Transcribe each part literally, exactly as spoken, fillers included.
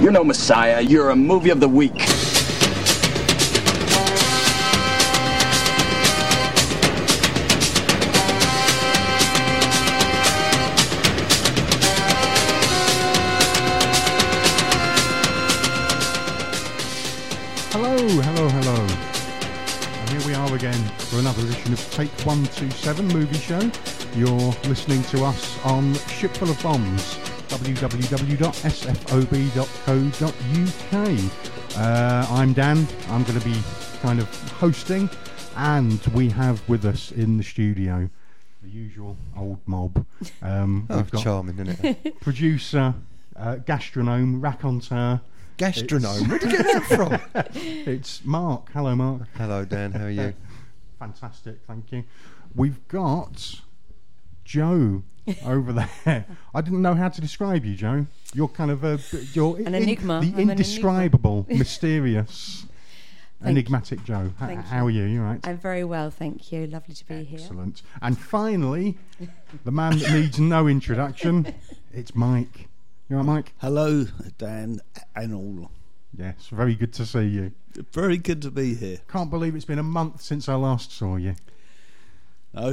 You're no messiah. You're a movie of the week. Hello, hello, hello. And here we are again for another edition of Take one two seven Movie Show. You're listening to us on Shipful of Bombs, w w w dot s f o b dot co dot u k. Uh, I'm Dan. I'm going to be kind of hosting, and we have with us in the studio the usual old mob. Um, oh, we've got charming, isn't it? Producer, uh, gastronome, raconteur. Gastronome? Where did you get that from? It's Mark. Hello, Mark. Hello, Dan. How are you? Fantastic, thank you. We've got Joe over there. I didn't know how to describe you, Joe. You're kind of a you're an in, enigma. The I'm indescribable, an mysterious, enigmatic you. Joe. Thank How you. are you? You all right? I'm very well, thank you. Lovely to be Excellent. here. Excellent. And finally, the man that needs no introduction. It's Mike. You all right, Mike? Hello, Dan and all. Yes, very good to see you. Very good to be here. Can't believe it's been a month since I last saw you. No.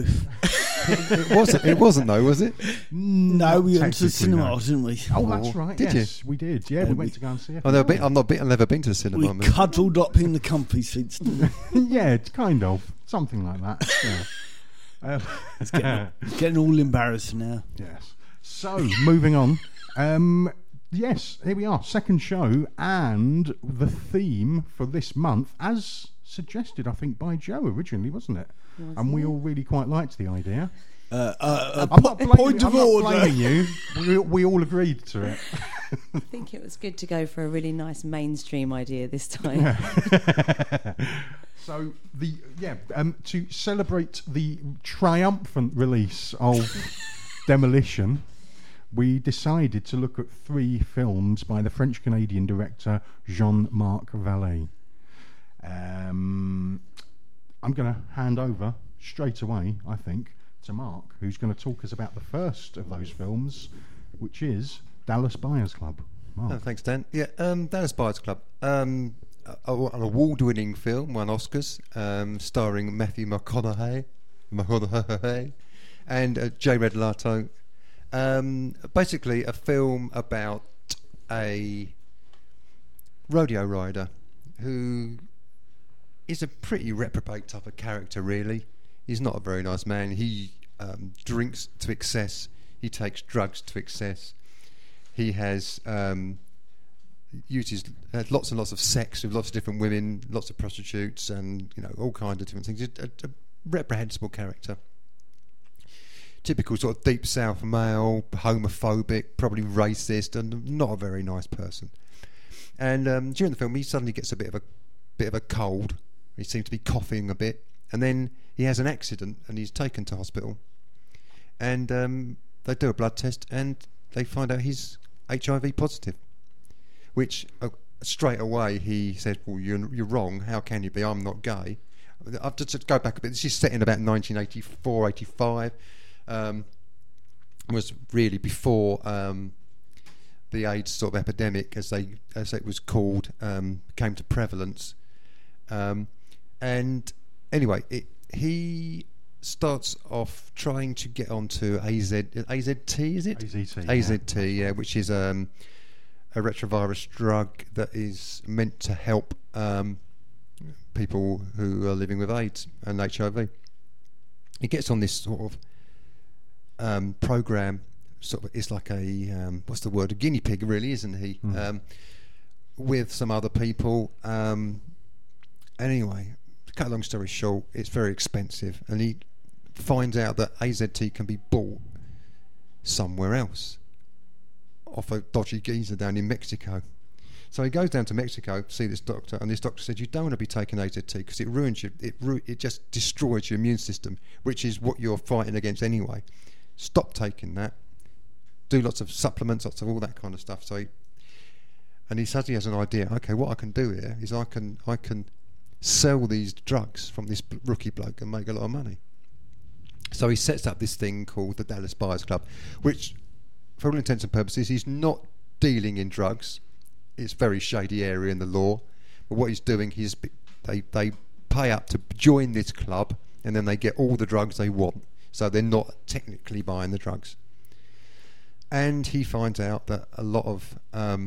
it wasn't. It wasn't though, was it? No, we went to the cinema, no. didn't we? Oh, that's right. Did yes, you? we did. Yeah, And we we- went to go and see it. Oh, no, been, I've not been. I've never been to the cinema. We man. cuddled up in the comfy seats. Didn't we? Yeah, it's kind of something like that. Yeah. Um, It's getting, it's getting all embarrassing now. yes. So moving on. Um, yes, here we are, second show, and the theme for this month, as suggested, I think, by Joe originally, wasn't it? Wasn't and we it? all really quite liked the idea. Uh, uh, I'm po- not blaming, point of I'm order. not blaming you. We, we all agreed to it. I think it was good to go for a really nice mainstream idea this time. So the yeah um, to celebrate the triumphant release of Demolition, we decided to look at three films by the French-Canadian director Jean-Marc Vallée. Um, I'm going to hand over straight away, I think, to Mark, who's going to talk us about the first of those films, which is Dallas Buyers Club. Mark. Oh, thanks, Dan. Yeah, um, Dallas Buyers Club. Um, a, a, an award-winning film, won Oscars, um, starring Matthew McConaughey, McConaughey and uh, Jared Leto. Um, basically, a film about a rodeo rider who is a pretty reprobate type of character, really. He's not a very nice man. He um, drinks to excess. He takes drugs to excess. He has um, uses uh, lots and lots of sex with lots of different women, lots of prostitutes, and you know all kinds of different things. A, a reprehensible character. Typical sort of deep south male, homophobic, probably racist, and not a very nice person. And um, during the film, he suddenly gets a bit of a bit of a cold. He seems to be coughing a bit, and then he has an accident, and he's taken to hospital. And um, they do a blood test, and they find out he's H I V positive. Which uh, straight away he says, "Well, you're you're wrong. How can you be? I'm not gay." I've just to go back a bit. This is set in about nineteen eighty-four, eighty-five. Um, was really before um, the AIDS sort of epidemic, as they as it was called, um, came to prevalence. Um, and anyway, it, he starts off trying to get onto A Z A Z T, is it? A Z T, A Z T, yeah. yeah, which is um, a retrovirus drug that is meant to help um, people who are living with AIDS and H I V. He gets on this sort of um, program. Sort of, it's like a um, what's the word? A guinea pig, really, isn't he? Mm. Um, with some other people. Um, anyway, to cut a long story short, it's very expensive, and he finds out that A Z T can be bought somewhere else off a dodgy geezer down in Mexico. So he goes down to Mexico to see this doctor, and this doctor said, "You don't want to be taking A Z T because it ruins you. It ru- it just destroys your immune system, which is what you're fighting against anyway. Stop taking that. Do lots of supplements, lots of all that kind of stuff." So, he, and he suddenly has an idea. Okay, what I can do here is I can I can sell these drugs from this b- rookie bloke and make a lot of money. So he sets up this thing called the Dallas Buyers Club, which, for all intents and purposes, he's not dealing in drugs. it's very shady area in the law. But what he's doing, he's they they pay up to join this club, and then they get all the drugs they want. So they're not technically buying the drugs. And he finds out that a lot of um,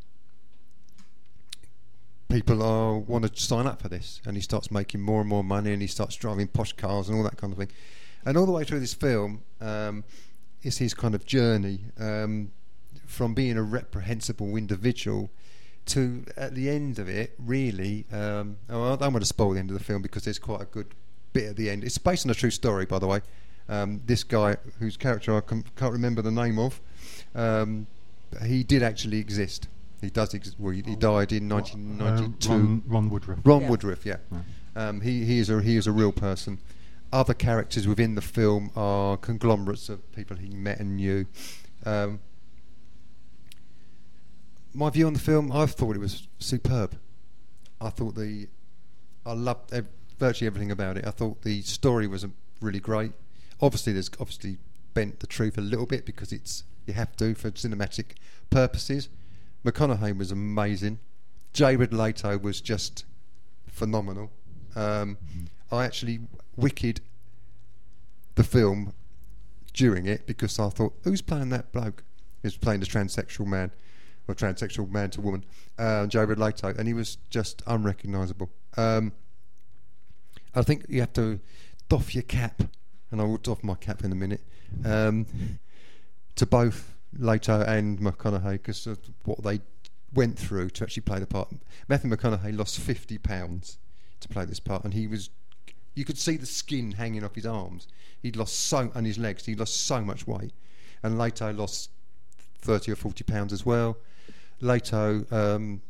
people are want to sign up for this, and he starts making more and more money, and he starts driving posh cars and all that kind of thing. And all the way through this film um, is his kind of journey um, from being a reprehensible individual to, at the end of it, really. Um, oh, I don't want to spoil the end of the film because there's quite a good bit at the end. It's based on a true story, by the way. Um, this guy, whose character I com- can't remember the name of, um, he did actually exist. He does. Ex- well, he, he died in nineteen ninety-two. Uh, Ron, Ron Woodruff. Ron Yeah. Woodruff, yeah. Yeah. Um, he he is a he is a real person. Other characters within the film are conglomerates of people he met and knew. Um, my view on the film, I thought it was superb. I thought the, I loved ev- virtually everything about it. I thought the story was a, really great. Obviously, there's obviously bent the truth a little bit because it's you have to for cinematic purposes. McConaughey was amazing. Jared Leto was just phenomenal. Um, I actually wicked the film during it because I thought, who's playing that bloke? He was playing the transsexual man, or transsexual man to woman, uh, Jared Leto, and he was just unrecognisable. Um, I think you have to doff your cap, and I will doff my cap in a minute, um, to both Leto and McConaughey because of what they went through to actually play the part. Matthew McConaughey lost fifty pounds to play this part, and he was, you could see the skin hanging off his arms. He'd lost so, and his legs, he lost so much weight. And Leto lost thirty or forty pounds as well. Leto, um,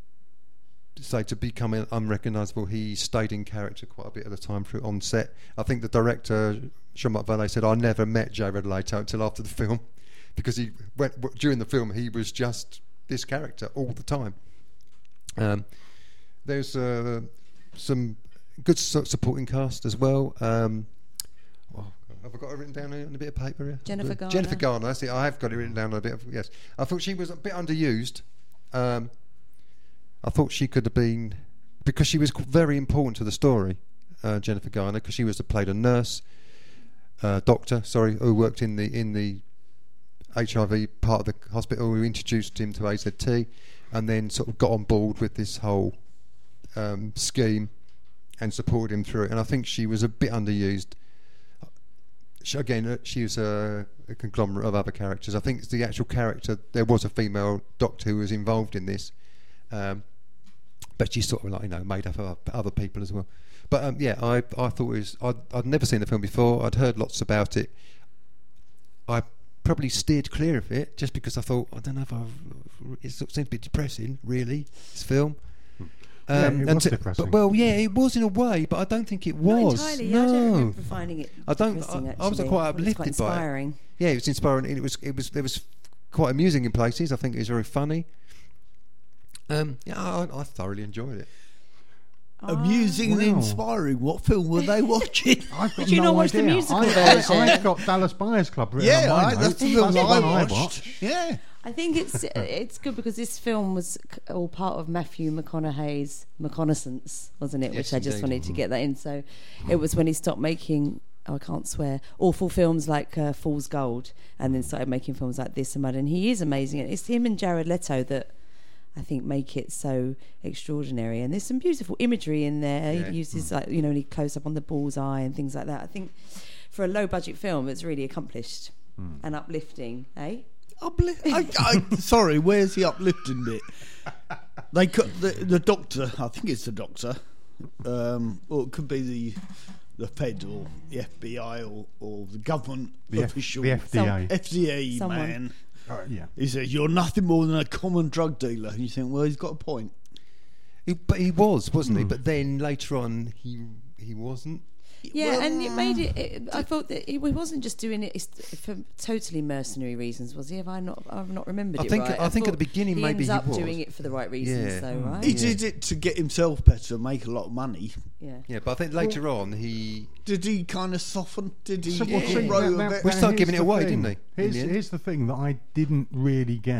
say to become unrecognisable, he stayed in character quite a bit of the time through on set. I think the director, Jean-Marc Vallée, said, I never met Jared Leto until after the film, because he went w- during the film he was just this character all the time. Um, there's uh, some good su- supporting cast as well. Um, oh, have I got it written down on a bit of paper here? Jennifer Garner. Jennifer Garner, that's it. I have got it written down on a bit of, yes. I thought she was a bit underused. Um, I thought she could have been, because she was very important to the story, uh, Jennifer Garner, because she was played a nurse, uh, doctor, sorry, who worked in the in the H I V part of the hospital, who introduced him to A Z T, and then sort of got on board with this whole um, scheme and supported him through it. And I think she was a bit underused. She, again, uh, she was a, a conglomerate of other characters. I think it's the actual character. There was a female doctor who was involved in this, um, but she's sort of like, you know, made up of other people as well. But um, yeah, I I thought it was. I'd, I'd never seen the film before. I'd heard lots about it. I probably steered clear of it just because I thought, I don't know if I've, it sort of seems a bit depressing, really, this film. Yeah, Um, it and was to- depressing. But, well, yeah, it was in a way, but I don't think it Not was. entirely. No, I don't remember finding it I don't- depressing, I- I was actually. quite It was uplifted by it. inspiring. yeah, it was inspiring. It was, it was, there was quite amusing in places. I think it was very funny. Um, yeah, I, I thoroughly enjoyed it. Amusing and wow. inspiring. What film were they watching? I've got Did you no not watch the idea. musical I, version? I, I've got Dallas Buyers Club written yeah, on my I, that's the notes. film That's I the one I watched. Yeah. I think it's it's good because this film was c- all part of Matthew McConaughey's reconnaissance, wasn't it? Yes, Which I just indeed. wanted to get that in. So it was when he stopped making, oh, I can't swear, awful films like uh, Fool's Gold, and then started making films like this and Mud. And he is amazing. And it's him and Jared Leto that I think make it so extraordinary. And there's some beautiful imagery in there. Yeah. He uses like, you know, he close up on the bullseye and things like that. I think for a low budget film, it's really accomplished and uplifting, eh? Uplift. I, I, sorry, where's the uplifting bit? They could, the, the doctor. I think it's the doctor, um, or it could be the the Fed or the F B I or, or the government The, F, official. the F D A. Some- F D A Someone. man. Uh, yeah. He says you're nothing more than a common drug dealer, and you think, well, he's got a point. He, but he was, wasn't Hmm. he? But then later on, he he wasn't. Yeah, Well, and it made it, it. I thought that he wasn't just doing it for totally mercenary reasons, was he? Have I not? I've not remembered I it think- right. I think at thought the beginning he maybe ends he up was. doing it for the right reasons, Yeah. though, right? He Yeah. did it to get himself better, make a lot of money. Yeah. Yeah, but I think later on he. Did he kind of soften? Did he So, well, yeah. see, grow now- a now- bit? We now started here's giving it the away, thing. didn't he, in Here's, the end? here's the thing that I didn't really get.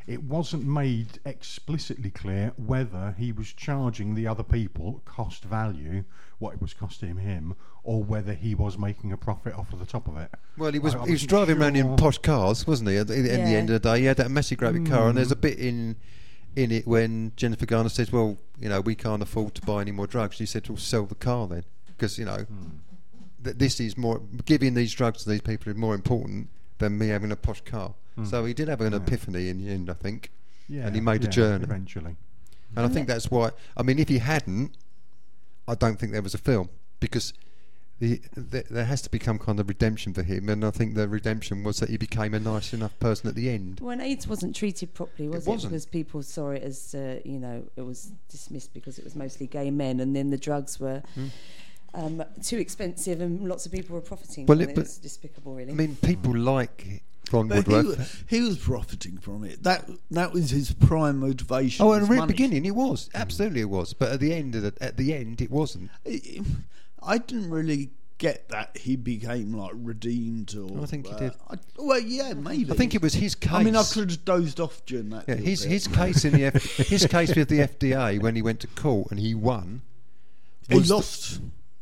it wasn't made explicitly clear whether he was charging the other people cost value, what it was costing him, or whether he was making a profit off of the top of it. Well, he was I- I he was wasn't driving around in sure. posh cars, wasn't he? At the, at the Yeah. end of the day, he had that massive great big car, and there's Hmm. a bit in in it when Jennifer Garner says, "Well, you know, we can't afford to buy any more drugs." She said, "Well, sell the car then, because you know, Hmm. th- this is more giving these drugs to these people is more important than me having a posh car." So he did have an Yeah. epiphany in the end, I think, Yeah, and he made yeah, a journey. eventually. And I think that's why. I mean, if he hadn't, I don't think there was a film, because the, the, there has to become kind of redemption for him, and I think the redemption was that he became a nice enough person at the end. When AIDS wasn't treated properly, was It it? wasn't. Because people saw it as, uh, you know, it was dismissed because it was mostly gay men, and then the drugs were um, too expensive, and lots of people were profiting. Well, from it- it. but- It's despicable, really. I mean, people like Ron But he, Woodworth. wa- he was profiting from it. That that was his prime motivation. Oh, at was the money. beginning it was absolutely it was, but at the end of the, at the end it wasn't. I didn't really get that he became like redeemed or. I think he uh, did. I, well, yeah, maybe. I think it was his case. I mean, I could have dozed off during that. Yeah, little his bit. his case in the F, his case with the F D A when he went to court and he won. He was the- lost.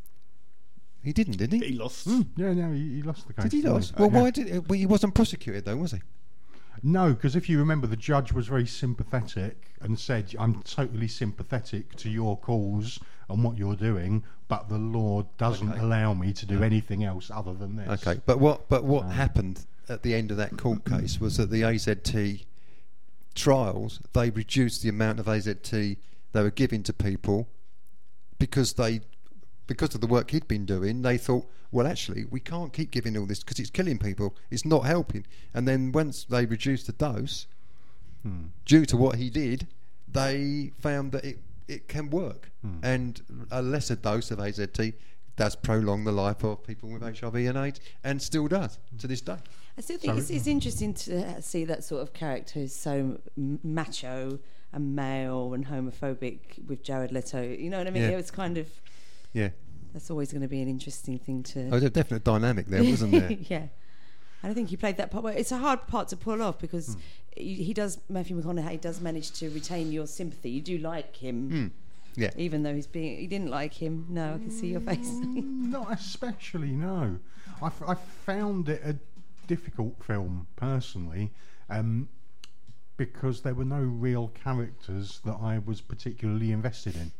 he didn't, did he? He lost. Yeah, no, he, he lost the case. Did he didn't lose? Well, Yeah. why did? Well, he wasn't prosecuted though, was he? No, because if you remember, the judge was very sympathetic and said, "I'm totally sympathetic to your cause and what you're doing, but the law doesn't Okay. allow me to do anything else other than this." Okay, but what but what happened at the end of that court case was that the A Z T trials, they reduced the amount of A Z T they were giving to people because they because of the work he'd been doing. They thought, well, actually, we can't keep giving all this because it's killing people. It's not helping. And then once they reduced the dose, due to what he did, they found that it it can work, and a lesser dose of A Z T does prolong the life of people with H I V and AIDS, and still does to this day. I still think it's, it's interesting to see that sort of character who's so m- macho and male and homophobic with Jared Leto. You know what I mean? Yeah. It was kind of, Yeah, that's always going to be an interesting thing to. there was a definite dynamic there, wasn't there? Yeah. I don't think he played that part well. It's a hard part to pull off because he, he does, Matthew McConaughey does manage to retain your sympathy. You do like him, Mm. Yeah, even though he's being, you didn't like him. No, I can see your face. Not especially, no. I, f- I found it a difficult film, personally, um, because there were no real characters that I was particularly invested in.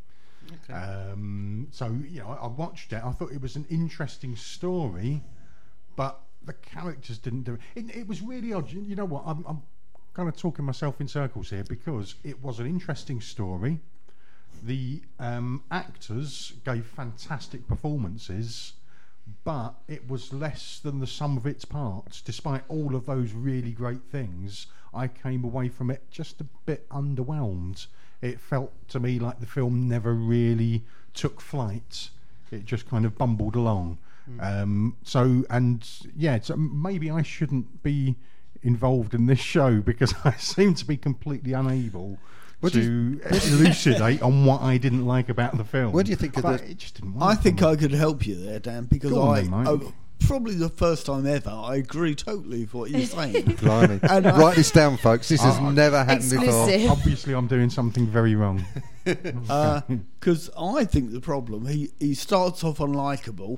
Um, so, you know, I, I watched it. I thought it was an interesting story, but the characters didn't do it. It, it was really odd. You, you know what? I'm, I'm kind of talking myself in circles here because it was an interesting story. The um, actors gave fantastic performances, but it was less than the sum of its parts. Despite all of those really great things, I came away from it just a bit underwhelmed. It felt to me like the film never really took flight. It just kind of bumbled along. Mm. Um, so, and yeah, so maybe I shouldn't be involved in this show because I seem to be completely unable What to elucidate on what I didn't like about the film. What do you think of But the- it just didn't I work for think me. I could help you there, Dan, because Go on I, then, mate. I probably the first time ever I agree totally with what you're saying. Blimey. And I- Write this down, folks. This has Oh, never happened before. Exclusive. Obviously, I'm doing something very wrong. Because I think the problem, he, he starts off unlikable.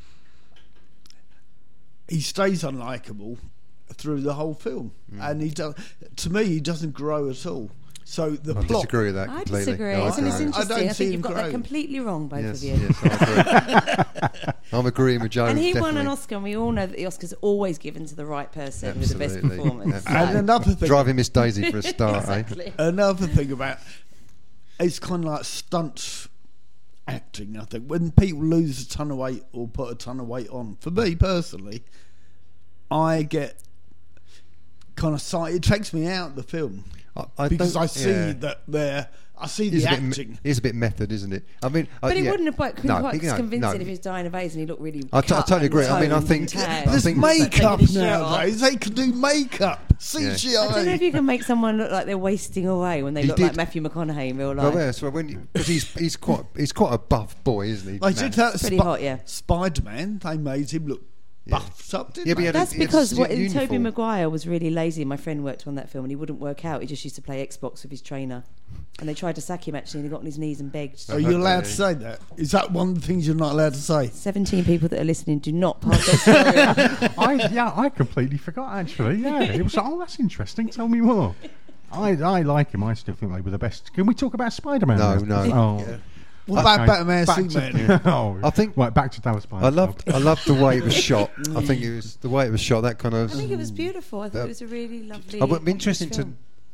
He stays unlikable through the whole film, and he does. To me, he doesn't grow at all. So the I plot. disagree with that I completely. disagree. No, I Isn't this agree. interesting? I don't I, see think him you've got that grow. completely wrong, both Yes, of you. yes, I agree. I'm agreeing with Joe. And he definitely. won an Oscar, and we all know that the Oscar's always given to the right person with the best Absolutely. performance. Absolutely. And another thing, Driving Miss Daisy for a start, eh? exactly. another thing about it's kind of like stunt acting. I think when people lose a ton of weight or put a ton of weight on, for me personally, I get kind of side. It takes me out of the film I, I because don't- I see yeah. that they're. I see the It's a, bit, acting. me- it's a bit method, isn't it? I mean, But uh, he yeah. wouldn't have quite, couldn't No, quite you know, convincing no. if he was dying of AIDS and he looked really I t- I cut totally and agree. I mean, I toned think- and tanned. I There's think- makeup Taking his shirt off. nowadays. They can do makeup, C G I. I don't know if you can make someone look like they're wasting away when they He look did- like Matthew McConaughey in real Well, life. yeah, so when because he's he's quite he's quite a buff boy, isn't he? They Matt? did that. Pretty Sp- hot, yeah. Spider-Man. They made him look buffed up, didn't Yeah, but they? he had a- That's he had a because suit what, uniform. Toby Maguire was really lazy. My friend worked on that film and he wouldn't work out. He just used to play Xbox with his trainer. And they tried to sack him actually and he got on his knees and begged. Are you allowed to say that? Is that one of the things you're not allowed to say? seventeen people that are listening do not pass that story. I, yeah, I completely forgot actually. Yeah, it was. Oh, that's interesting. Tell me more. I I like him. I still think they were the best. Can we talk about Spider-Man? No, now? no. Oh. Yeah. What about Okay. Batman Back Superman? To, oh, I think- right back to Dallas Buyers I loved, Club. I loved the way it was shot. I think it was the way it was shot. That kind of. I think it was beautiful. I thought Uh, it was a really lovely. I would be interesting to. film.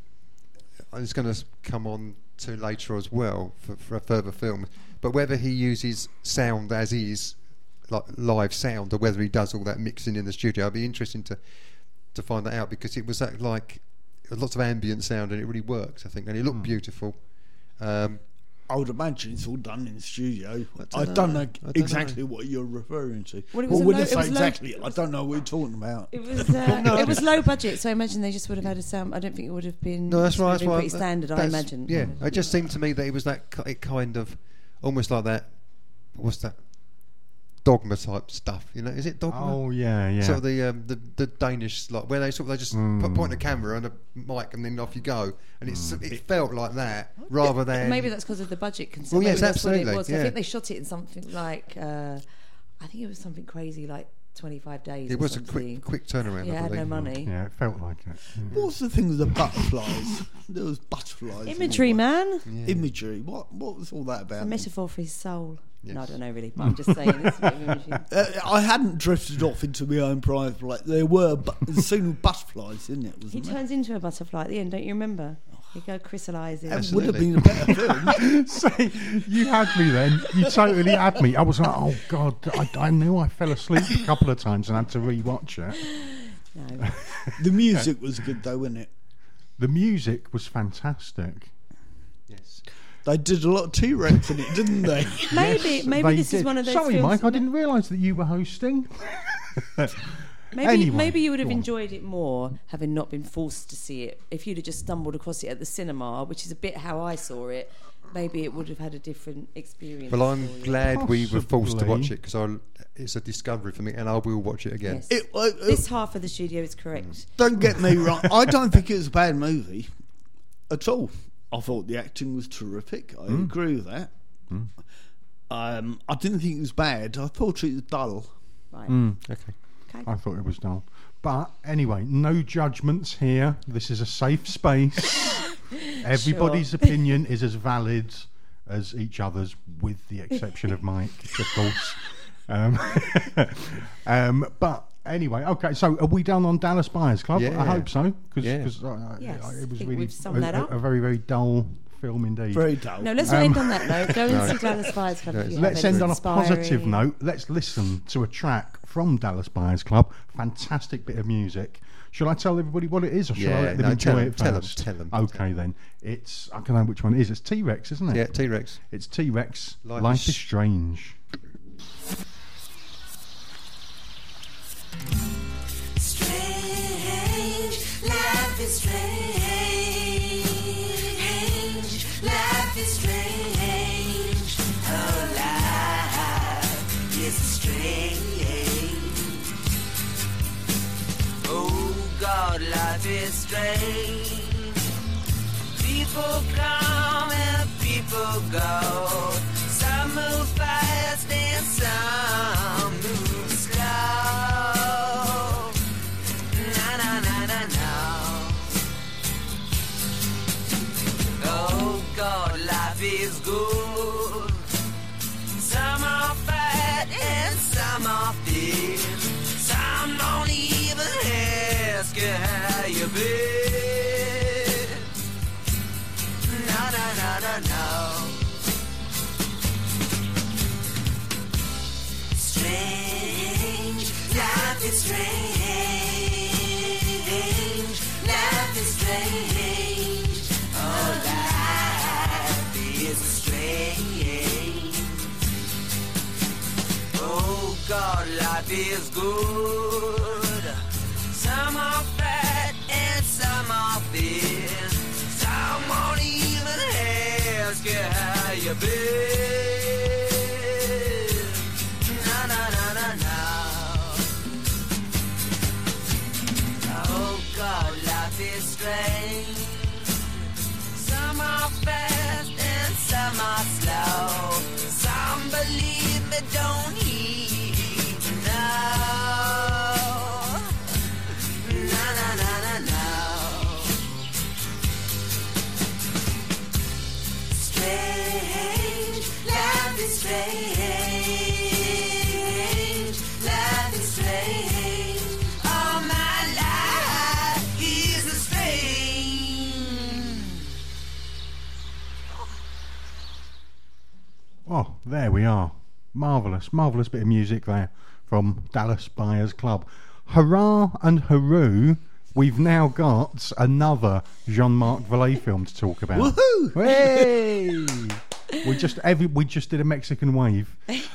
I was going to come on to later as well for, for a further film, but whether he uses sound as is, like live sound, or whether he does all that mixing in the studio, I'd be interesting to to find that out because it was that like lots of ambient sound and it really worked. I think, and it looked beautiful. Um, I would imagine it's all done in the studio. I don't don't know. know, I don't exactly what you're referring to. Well, it was a when low- I it say was low- exactly, it I was- don't know what you're talking about. It was uh, it was low budget, so I imagine they just would have had a sound. I don't think it would have been. No, that's it would right. have That's been right. pretty standard. I That's- imagine. Yeah, it just seemed to me that it was that ki- it kind of almost like that. What's that? Dogma type stuff. You know, is it Dogma? Oh yeah, yeah. Sort of the um, the the Danish like where they sort of they just Mm. put, point a camera and a mic and then off you go, and it's it felt like that rather than Maybe that's because of the budget concern. Well, Maybe yes, that's what absolutely, it was. yeah. I think they shot it in something like. Uh, I think it was something crazy like twenty-five days. it or was a something. quick quick turnaround. Yeah, I had no believe. money. Yeah, it felt like it. Yeah. What was the thing with the butterflies? There was butterflies. Imagery, and all man. that. Yeah. Imagery. What What was all that A about? metaphor for his soul. Yes. No, I don't know really. But I'm just saying. It's a bit of imagery. Uh, I hadn't drifted off into my own private. Like there were bu- the scene with butterflies, isn't it? He Wasn't there? turns into a butterfly at the end. Don't you remember? He go crystallises. That would have Absolutely. been a better film. See, you had me then. You totally had me. I was like, oh god, I, I knew I fell asleep a couple of times and had to rewatch it. No. The music was good though, wasn't it? The music was fantastic. Yes. They did a lot of T-Rex in it, didn't they? Maybe, Yes, maybe they this is did. one of those Sorry, films. Mike, I didn't realise that you were hosting. Maybe, Anyway, maybe you would have go on. enjoyed it more having not been forced to see it. If you'd have just stumbled across it at the cinema, which is a bit how I saw it, maybe it would have had a different experience. Well, I'm for you. glad we were forced to Possibly. watch it because it's a discovery for me, and I will watch it again. Yes. It, uh, uh, This half of the studio is correct. don't get me wrong. I don't think it was a bad movie at all. I thought the acting was terrific. I agree with that. Um, I didn't think it was bad. I thought it was dull. Right. Okay. Okay. I thought it was dull. But anyway, no judgments here. This is a safe space. Everybody's opinion is as valid as each other's, with the exception of Mike, of course. Um, um, but anyway, okay. So are we done on Dallas Buyers Club? Yeah. I hope so, because Yeah. uh, Yes, it was think really we've summed a, that a- up. a very very dull film indeed. Very dull. No, let's Um, not end on that note. Go and see Dallas Buyers Club. if you Let's haven't. end on a It's positive inspiring. note. Let's listen to a track from Dallas Buyers Club. Fantastic bit of music. Shall I tell everybody what it is, or shall I Yeah, let them no, enjoy tell 'em, it tell 'em, first? tell 'em, Okay, tell 'em. then. It's I don't know which one it is. It's T-Rex, isn't it? Yeah, T-Rex. It's T-Rex. Life, Life is is- Strange. Strange, life is strange. Life is strange. Oh, life is strange. Oh, God, life is strange. People come and people go. Some move fast and some move slow. Na na na na na. Oh God, life is good. Some are fat and some are thin. Some don't even ask you how you been. Na na na na na. Strange, life is strange. Life is strange. Oh, life is strange. Oh God, life is good. Some are fat and some are thin. Some won't even ask you how you been. Na na na na na. life is strange. Some are fast and some are slow. Some believe but don't heed. No, no, no, no, no, no. Strange, life is strange. Life is strange. All my life is a strange. Oh, there we are. Marvellous, marvellous bit of music there from Dallas Buyers Club. Hurrah and hooroo, we've now got another Jean-Marc Vallée film to talk about. Woohoo! Hey! we just every, we just did a Mexican wave.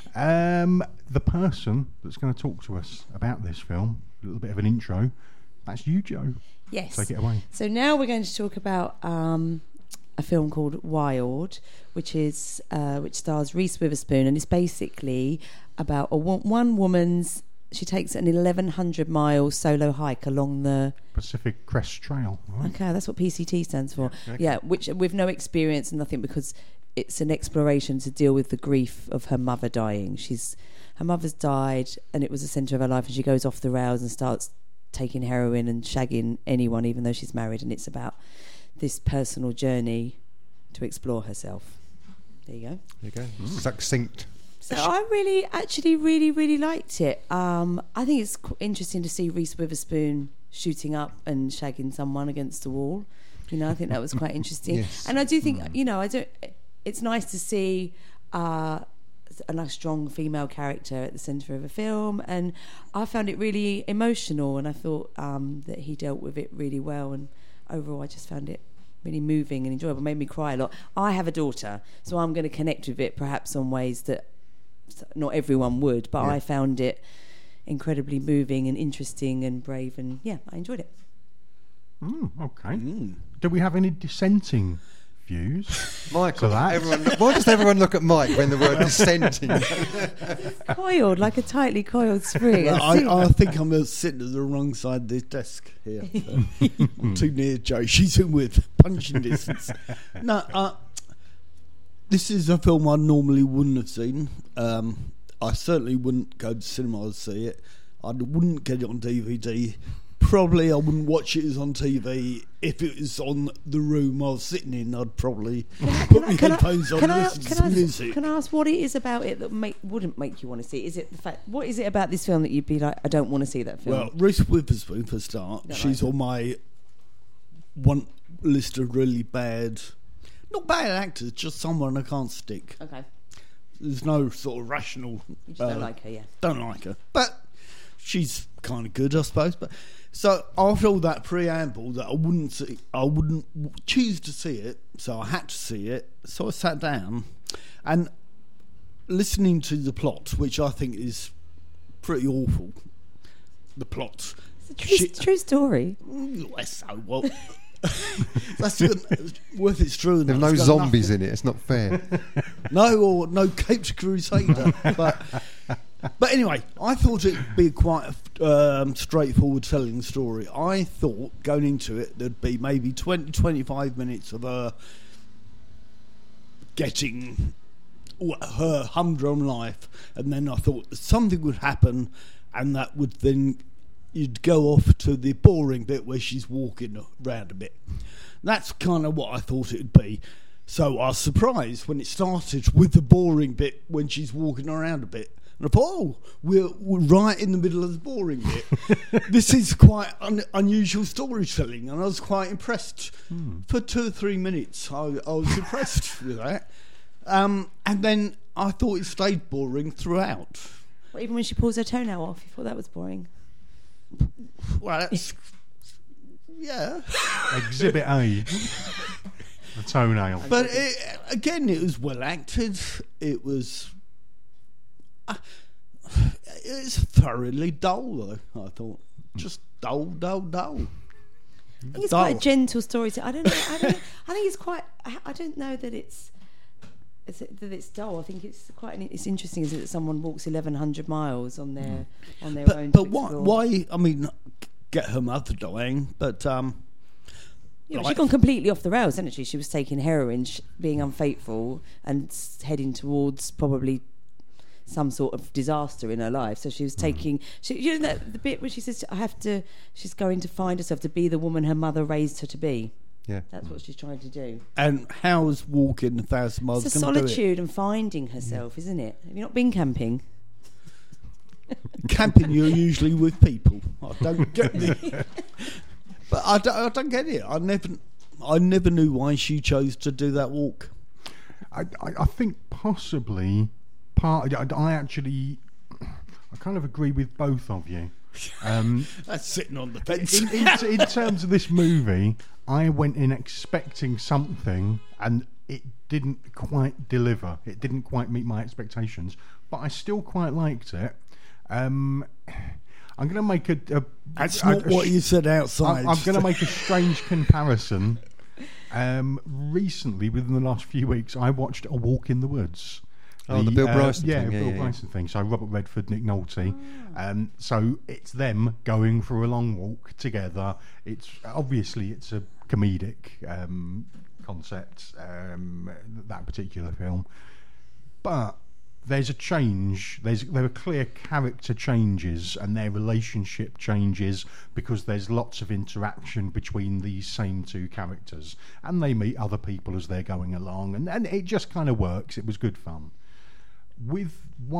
Um, the person that's going to talk to us about this film, a little bit of an intro, that's you, Joe. Yes. Take it away. So now we're going to talk about um, a film called Wild, which is uh, which stars Reese Witherspoon, and it's basically about a wo- one woman's. She takes an eleven hundred mile solo hike along the. Pacific Crest Trail. Right? Okay, that's what P C T stands for. Okay. Yeah, which with no experience and nothing, because it's an exploration to deal with the grief of her mother dying. She's her mother's died, and it was the centre of her life, and she goes off the rails and starts taking heroin and shagging anyone, even though she's married. And it's about this personal journey to explore herself. There you go. There you go. Succinct. So I really, actually, really, really liked it. Um, I think it's qu- interesting to see Reese Witherspoon shooting up and shagging someone against the wall. You know, I think that was quite interesting. Yes. And I do think, you know, I don't. It's nice to see uh, a nice, strong female character at the centre of a film, and I found it really emotional. And I thought um, that he dealt with it really well. And overall, I just found it really moving and enjoyable. It made me cry a lot. I have a daughter, so I'm going to connect with it perhaps on ways that not everyone would, but Yeah. I found it incredibly moving and interesting and brave, and yeah, I enjoyed it. Mm, okay. Do we have any dissenting views? Michael, So that- everyone, why does everyone look at Mike when the word dissenting? Coiled like a tightly coiled spring. I, I think I'm uh, sitting at the wrong side of this desk here. So I'm too near Joe. She's in with punching distance. No, uh, this is a film I normally wouldn't have seen. Um, I certainly wouldn't go to cinema to see it. I wouldn't get it on D V D. Probably I wouldn't watch it as on T V. If it was on the room I was sitting in, I'd probably put my Can I- headphones on can and I- listen to can some I- music. Can I ask what it is about it that make, wouldn't make you want to see it? Is it the fact? What is it about this film that you'd be like, I don't want to see that film? Well, Reese Witherspoon for a start. Don't She's like on my one list of really bad, not bad actors, just someone I can't stick. okay, There's no sort of rational. you just uh, don't like her, yeah. Don't like her, but she's kind of good, I suppose. But so after all that preamble, that I wouldn't see, I wouldn't w- choose to see it, so I had to see it. So I sat down and listening to the plot, which I think is pretty awful. The plot. It's a true, She- true story. Mm, so what? That's good. Worth its true. There are no zombies in it. It's not fair. No, or no Caped Crusader. but but anyway, I thought it'd be quite a um, straightforward telling story. I thought going into it there'd be maybe twenty, twenty-five minutes of her getting her humdrum life, and then I thought something would happen, and that would then you'd go off to the boring bit where she's walking around a bit. That's kind of what I thought it would be. So I was surprised when it started with the boring bit when she's walking around a bit. And I thought, oh, we're, we're right in the middle of the boring bit. This is quite un- unusual storytelling, and I was quite impressed. Hmm. For two or three minutes, I, I was impressed with that. Um, and then I thought it stayed boring throughout. Well, even when she pulls her toenail off, you thought that was boring. Well, that's... yeah. Exhibit A. The toenail. But it, again, it was well acted. It was... Uh, it's thoroughly dull, though, I thought. Just dull, dull, dull. I think it's Dull. quite a gentle story. To, I don't know. I, don't, I think it's quite. I, I don't know that it's, it's that it's dull. I think it's quite. An, it's interesting, is it, that someone walks eleven hundred miles on their mm. on their but, own. But to why, explore. why? I mean, get her mother dying, but um, Yeah, but Like- she'd gone completely off the rails, hadn't she? She was taking heroin, sh- being unfaithful, and s- heading towards probably some sort of disaster in her life. So she was taking, she, you know, that, the bit where she says, "I have to." She's going to find herself to be the woman her mother raised her to be. Yeah. That's what she's trying to do. And how's walking a thousand miles It's a going to do it? solitude and finding herself, isn't it? Have you not been camping? Camping, you're usually with people. I don't get it. But I don't, I don't get it. I never, I never knew why she chose to do that walk. I, I, I think possibly part. I, I actually, I kind of agree with both of you. Um, That's sitting on the fence. in, in, in terms of this movie, I went in expecting something, and it didn't quite deliver. It didn't quite meet my expectations, but I still quite liked it. Um, I'm going to make a. a That's a- not a what sh- you said outside. I'm, I'm going to make a strange comparison. Um, recently, within the last few weeks, I watched A Walk in the Woods. Oh, the Bill Bryson yeah, thing, yeah, Bill yeah, yeah. Bryson thing. So Robert Redford, Nick Nolte. Um, so it's them going for a long walk together. It's obviously it's a comedic um, concept, um, that particular film, but there's a change. There's there are clear character changes, and their relationship changes because there's lots of interaction between these same two characters, and they meet other people as they're going along, and, and it just kind of works. It was good fun. With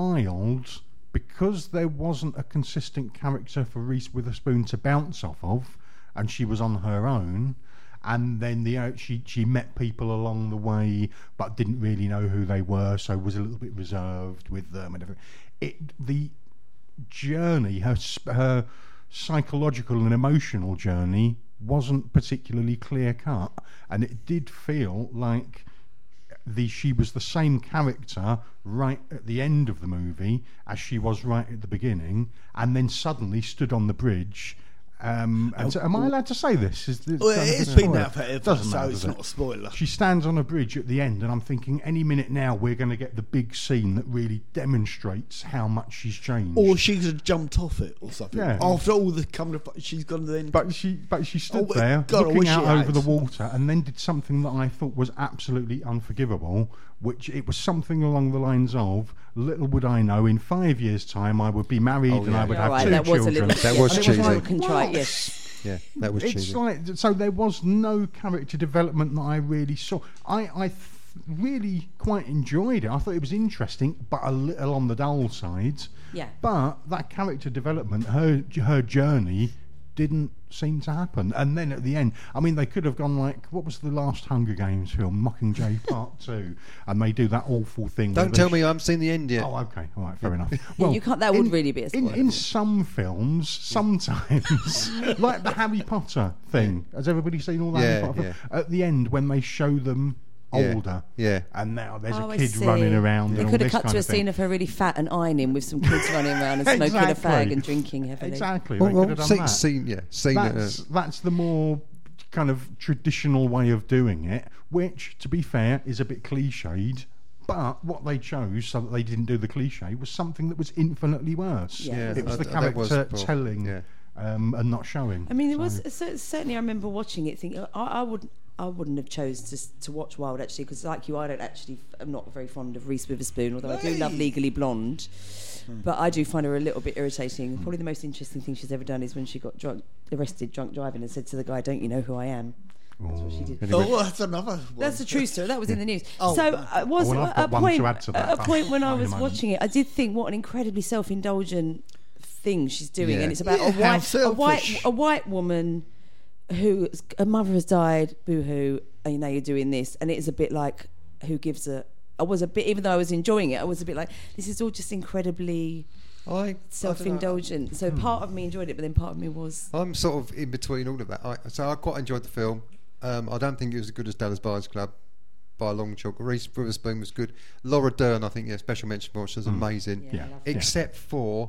Wild, because there wasn't a consistent character for Reese Witherspoon to bounce off of, and she was on her own, and then the uh, she she met people along the way, but didn't really know who they were, so was a little bit reserved with them and everything. It the journey, her sp- her psychological and emotional journey, wasn't particularly clear cut, and it did feel like the she was the same character right at the end of the movie as she was right at the beginning, and then suddenly stood on the bridge. Um, and so am I allowed to say this? Is this Well, kind of a it's been spoiler? out forever, Doesn't so matter, it's does it? not a spoiler. She stands on a bridge at the end, and I'm thinking any minute now we're going to get the big scene that really demonstrates how much she's changed. Or she's have jumped off it or something. Yeah. After all the coming, she's gone to then. But she, but she stood Oh, there God, I looking wish out she over had. the water, and then did something that I thought was absolutely unforgivable. Which it was something along the lines of, "Little would I know, in five years' time I would be married Oh, and I yeah. would Yeah, have right, two that was a children." little. That yeah, was and it cheesy. a little contrite, What? yes. Yeah, that was It's cheesy. like so there was no character development that I really saw. I I th- really quite enjoyed it. I thought it was interesting, but a little on the dull side. Yeah. But that character development, her her journey, didn't seem to happen. And then at the end, I mean, they could have gone like, what was the last Hunger Games film, Mockingjay Part Two, and they do that awful thing. where Don't they tell sh- me I haven't seen the end yet. Oh, okay, all right, fair enough. you can't- that would really be a in, spoiler. in some films, sometimes, like the Harry Potter thing. Has everybody seen all that? Yeah, Harry Potter film? At the end, when they show them Yeah, older, yeah. and now there's Oh, a I kid see. running around. They and all could have this cut kind to a of thing. scene of her really fat and ironing with some kids running around and smoking a Exactly. fag and drinking heavily. Exactly. Well, they well, could have done seen, that. seen, yeah, seen it. that's uh, that's the more kind of traditional way of doing it, which, to be fair, is a bit cliched. But what they chose, so that they didn't do the cliche, was something that was infinitely worse. Yeah. Yeah, it was that- the that character was poor. telling Yeah. um, and not showing. I mean, there So- was cer- certainly. I remember watching it, thinking I, I would, I wouldn't have chose to s- to watch Wild actually, because like you, I don't actually, I'm not very fond of Reese Witherspoon, although I do love Hey. Legally Blonde. But I do find her a little bit irritating. Probably the most interesting thing she's ever done is when she got drunk, arrested drunk driving, and said to the guy, "Don't you know who I am?" That's what she did. Oh, well, that's another one. That's a true story. That was in the news. Oh. so uh, was Oh, well, I've at got a one point to add to that, at a but point when I in a was moment. watching it, I did think what an incredibly self-indulgent thing she's doing, Yeah. and it's about Yeah, a how white a white selfish. a white woman who her mother has died, boo-hoo, and now you're doing this, and it is a bit like who gives a. I was a bit, even though I was enjoying it, I was a bit like, this is all just incredibly I, I self-indulgent. So part of me enjoyed it, but then part of me was. don't know. I'm sort of in between all of that. I, so I quite enjoyed the film. Um, I don't think it was as good as Dallas Buyers Club by a long chalk. Reese Witherspoon was good. Laura Dern, I think, yeah, special mention for her. She was amazing. Yeah, Yeah. I loved Yeah. Except for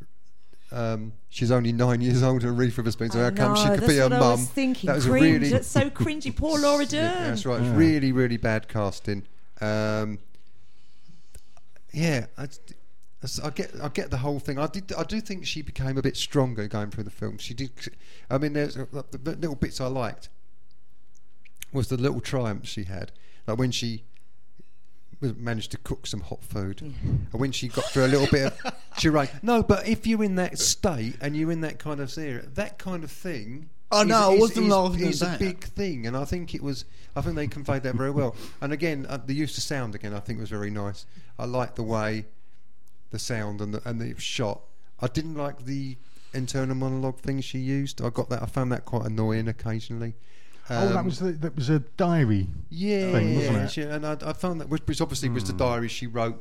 um, she's only nine years older than Reese Witherspoon, so I how come know, she could that's be her what I mum? was thinking. That was a Cringe. really That's so cringy. Poor Laura Dern. Yeah, that's right. It's Yeah. really, really bad casting. Um, yeah, I, I get, I get the whole thing. I did, I do think she became a bit stronger going through the film. She did. I mean, there's uh, the little bits I liked. was the little triumphs she had, like when she was- managed to cook some hot food, and when she got through a little bit of charade. No, but if you're in that state and you're in that kind of area, that kind of thing. I is- know, I is- wasn't is- laughing at is a that. big thing, and I think it was. I think they conveyed that very well. And again, uh, the use of sound again, I think was very nice. I liked the way the sound and the, and the shot. I didn't like the internal monologue thing she used. I got that. I found that quite annoying occasionally. oh, that Um, was the, that was a diary. yeah, thing, wasn't it? she- and I, I found that, which, which obviously was the diary she wrote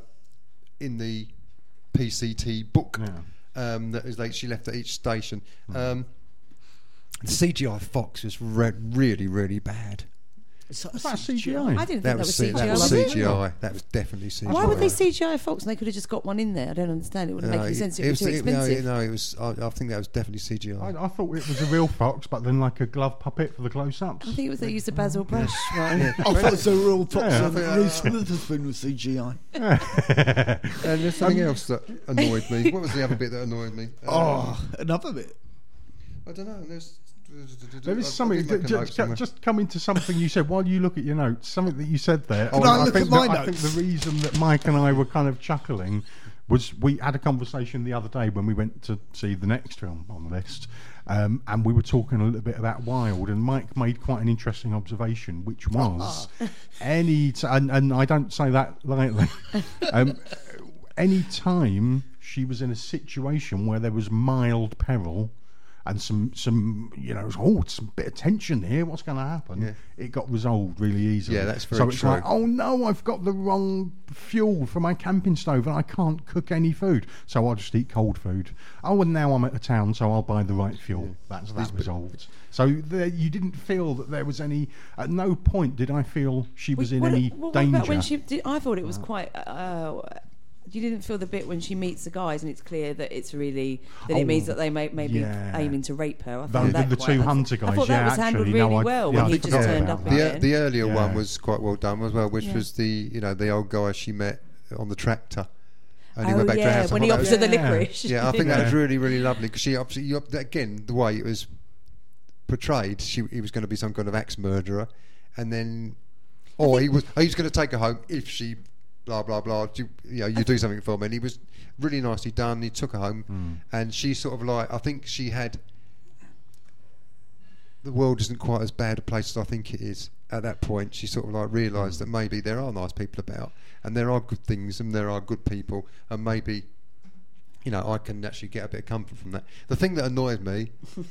in the P C T book. Yeah. Um, that is like she left at each station. Um, the C G I Fox was re- really, really bad. It's like Was that C G I? I didn't think that was C- C G I. that was was C it? G I. That was definitely C G I. Why would they C G I Fox and they could have just got one in there? I don't understand. It wouldn't make No, any it- sense. It, it was too was- it- no, expensive. No, it was. I, I think that was definitely C G I. I, I thought it was a real fox, but then like a glove puppet for the close-ups. I think it was they used a Basil Brush one. I thought it was a real fox Yeah. and Reese Witherspoon was C G I. And there's something else that annoyed me. What was the other bit that annoyed me? Um, Oh, another bit. I don't know. There's, There is I- I something. did make a ju- note ju- somewhere. just coming to something you said while you look at your notes. Something that you said there. Can and I look think at my that- I think notes? the reason that Mike and I were kind of chuckling was we had a conversation the other day when we went to see the next film on the list, um, and we were talking a little bit about Wild, and Mike made quite an interesting observation, which was any t- and, and I don't say that lightly. um, any time she was in a situation where there was mild peril and some some you know oh some bit of tension here, what's going to happen, Yeah. it got resolved really easily. Yeah, that's very so it's true. like, oh no, I've got the wrong fuel for my camping stove and I can't cook any food, so I'll just eat cold food. Oh, and now I'm at a town, so I'll buy the right fuel. That's that resolved. So there, you didn't feel that there was any, at no point did I feel she was in what, any what danger. about when she did, I thought it was quite. Uh, you didn't feel the bit when she meets the guys and it's clear that it's really that Oh, it means that they may, may be yeah. aiming to rape her. I The- found the- that the quite, two I thought- hunter I guys, thought yeah, that was handled actually, really no, I- well yeah, when I he just forgot turned about up that. the, again. the earlier Yeah. one was quite well done as well, which Yeah. was the you know the old guy she met on the tractor. And he Oh went back to her yeah, house. I when he thought that offers was- her the Yeah. licorice. Yeah, I think that was Yeah. really, really lovely because she obviously, you, again, the way it was portrayed, she he was going to be some kind of axe murderer, and then, or he was, oh, he was going to take her home if she, blah blah blah. You, you know, you do something for me, and he was really nicely done. He took her home, and she sort of like, I think she had. The world isn't quite as bad a place as I think it is. At that point, she sort of like realised that maybe there are nice people about, and there are good things, and there are good people, and maybe. You know, I can actually get a bit of comfort from that. The thing that annoyed me,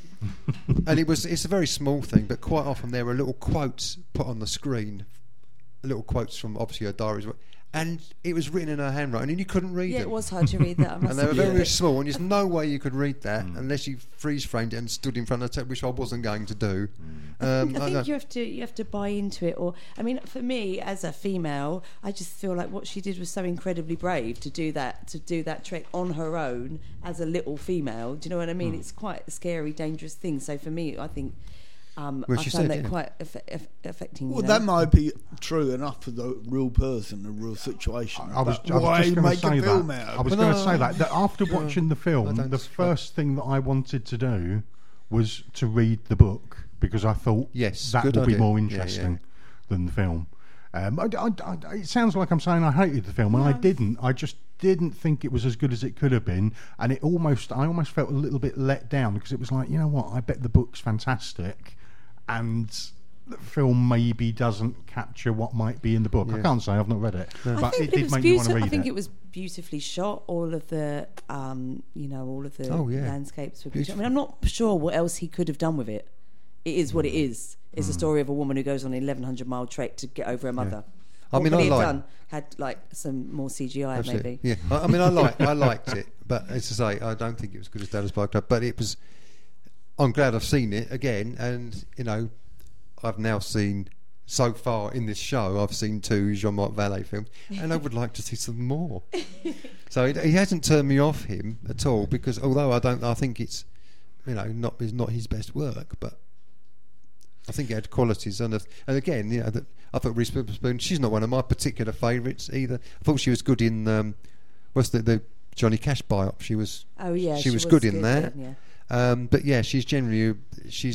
and it was—it's a very small thing, but quite often there were little quotes put on the screen, little quotes from obviously her diaries, and it was written in her handwriting, and you couldn't read Yeah, them. it was hard to read that. I must And they were admit. very small, and there's no way you could read that unless you freeze framed it and stood in front of the tape, which I wasn't going to do. Um, I I think know- you have to you have to buy into it, or I mean, for me as a female, I just feel like what she did was so incredibly brave to do that to do that trek on her own as a little female. Do you know what I mean? It's quite a scary, dangerous thing. So for me, I think um, Well, I she found said, that yeah. quite aff- aff- affecting. Well, you know? that might be true enough for the real person, the real situation. I was, but I was why just going to make say a film that. out I of was it? going to No, say that, that after no, watching the I film, don't the s- first thing that I wanted to do was to read the book because I thought Yes, that good would be idea. more Yeah, interesting yeah. than the film. Um, I, I- I- it sounds like I'm saying I hated the film, and I didn't. I just didn't think it was as good as it could have been, and it almost, I almost felt a little bit let down because it was like, you know what? I bet the book's fantastic, and the film maybe doesn't capture what might be in the book. I Yeah. can't say I've not read it, I but think it did was make me want to beautiful. read I think it. it was beautifully shot. All of the, um, you know, all of the Oh, yeah. landscapes were beautiful. I mean, I'm not sure what else he could have done with it. It is what it is. It's a story of a woman who goes on an eleven hundred mile trek to get over her mother. I What mean, could I he have like- done? Had like some more C G I, Absolutely. maybe. Yeah, I, I mean, I like, I liked it, but as I say, I don't think it was good as Dallas Buyers Club. But it was. I'm glad I've seen it again, and you know, I've now seen so far in this show. I've seen two Jean-Marc Vallée films, and I would like to see some more. So it, he hasn't turned me off him at all, because although I don't, I think it's, you know, not is not his best work, but. I think it had qualities, and and again, you know, that I thought Reese Witherspoon. She's not one of my particular favourites either. I thought she was good in um, what's the, the Johnny Cash biop. She was. Oh yeah, she, was, good in that. then, yeah. Um, but yeah, she's generally she's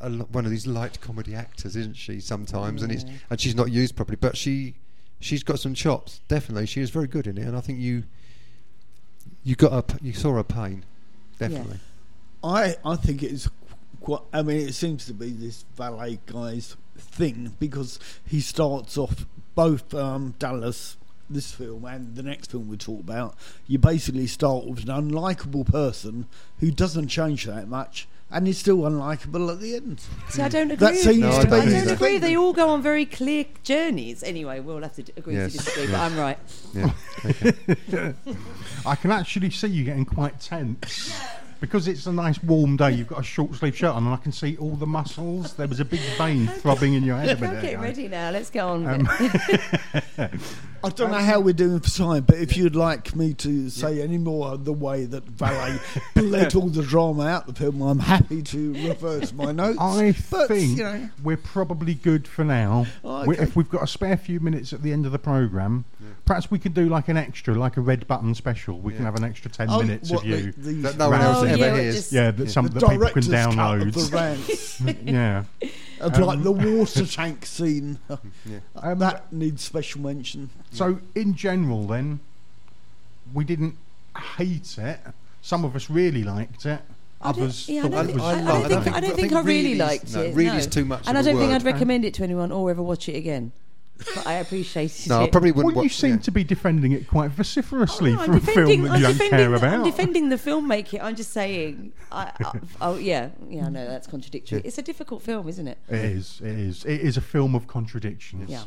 a, lo- one of these light comedy actors, isn't she? Sometimes, and it's Yeah. and she's not used properly, but she she's got some chops. Definitely, she is very good in it, and I think you you got her, p- you saw her pain, definitely. I I think it's quite. I mean, it seems to be this valet guy's thing because he starts off both um, Dallas, this film, and the next film we talk about. You basically start with an unlikable person who doesn't change that much, and is still unlikable at the end. See, I don't agree. That with seems you. No, I to be. don't I either. don't his agree. thing. They all go on very clear journeys. Anyway, we'll have to d- agree Yes, to disagree, yes. but I'm right. Yeah. Okay. I can actually see you getting quite tense. Because it's a nice warm day, you've got a short sleeve shirt on, and I can see all the muscles. There was a big vein throbbing in your head a I'm minute getting ago. ready now. Let's get on Um, with it. I don't know how we're doing for time, but if you'd like me to say any more of the way that Valet bled all the drama out the film, I'm happy to refer to my notes. I but, think you know, we're probably good for now. Oh, We- okay. If we've got a spare few minutes at the end of the programme, perhaps we could do like an extra, like a red button special. We can Yeah. have an extra ten oh, minutes what of you. The, the, That no one Right. else Oh, ever yeah, hears. just- yeah, that some the that people can director's cut of download. the rants. yeah. Of like the water tank scene. Yeah. Um, that needs special mention. So, in general, then, we didn't hate it. Some of us really liked it. I don't- Others yeah, I thought don't it think, was. I, I I don't love- think, I don't think- I don't I think think I really really's- liked no, it. really's no. too much and of I a don't think word. I'd recommend it to anyone or ever watch it again. But I appreciated No, it. I probably wouldn't. Well, you watch, seem yeah. to be defending it quite vociferously Oh, no, for I'm a film defending, that I'm you don't defending, care the, about. I'm defending the filmmaking. I'm just saying. I, I, oh yeah, yeah. I know that's contradictory. It's a difficult film, isn't it? It is. It is. It is a film of contradictions. Yeah.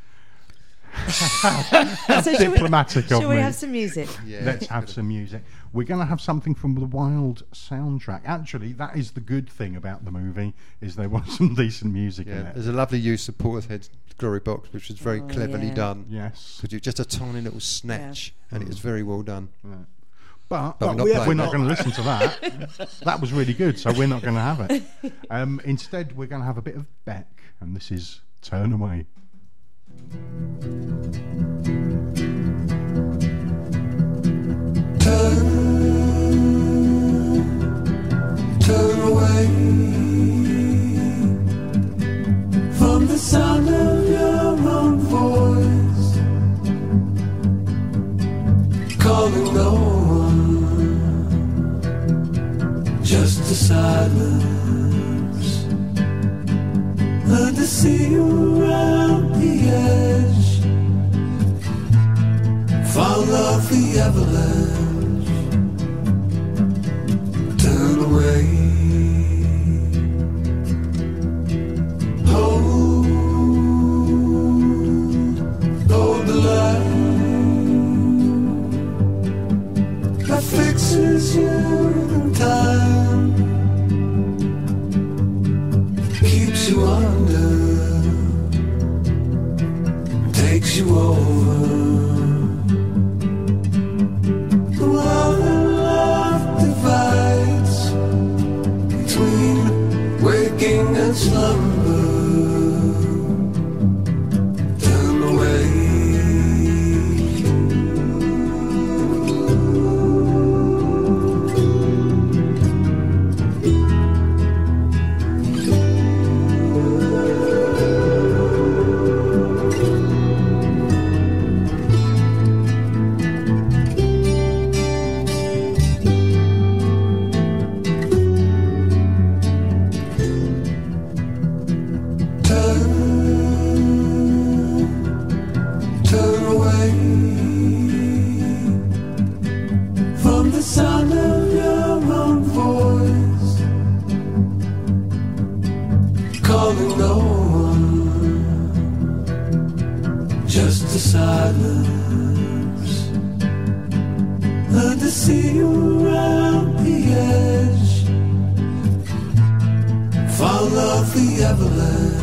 So shall we- Diplomatic of Shall we me. have some music? Yeah. Let's have some music. We're going to have something from the Wild soundtrack. Actually, that is the good thing about the movie, is there was some decent music in Yeah, it. there's a lovely use of Portishead Glory Box, which was very Oh, cleverly yeah. done. Yes. Could you just a tiny little snatch, and it was very well done. But, But we're not we're playing not that. going to listen to that. That was really good, so we're not going to have it. Um, instead, we're going to have a bit of Beck, and this is Turn Away. Turn away from the sound of your own voice, calling no one, just a silence. Learn to see you around the edge, fall off the avalanche. Turn away. Hold, hold the line that fixes you in time, keeps you under, takes you over. While the love divides between waking and slumber, turn away. Turn, turn away from the sound of your own voice, calling no one, just a silence. Learn to see you around the edge, fall off the avalanche.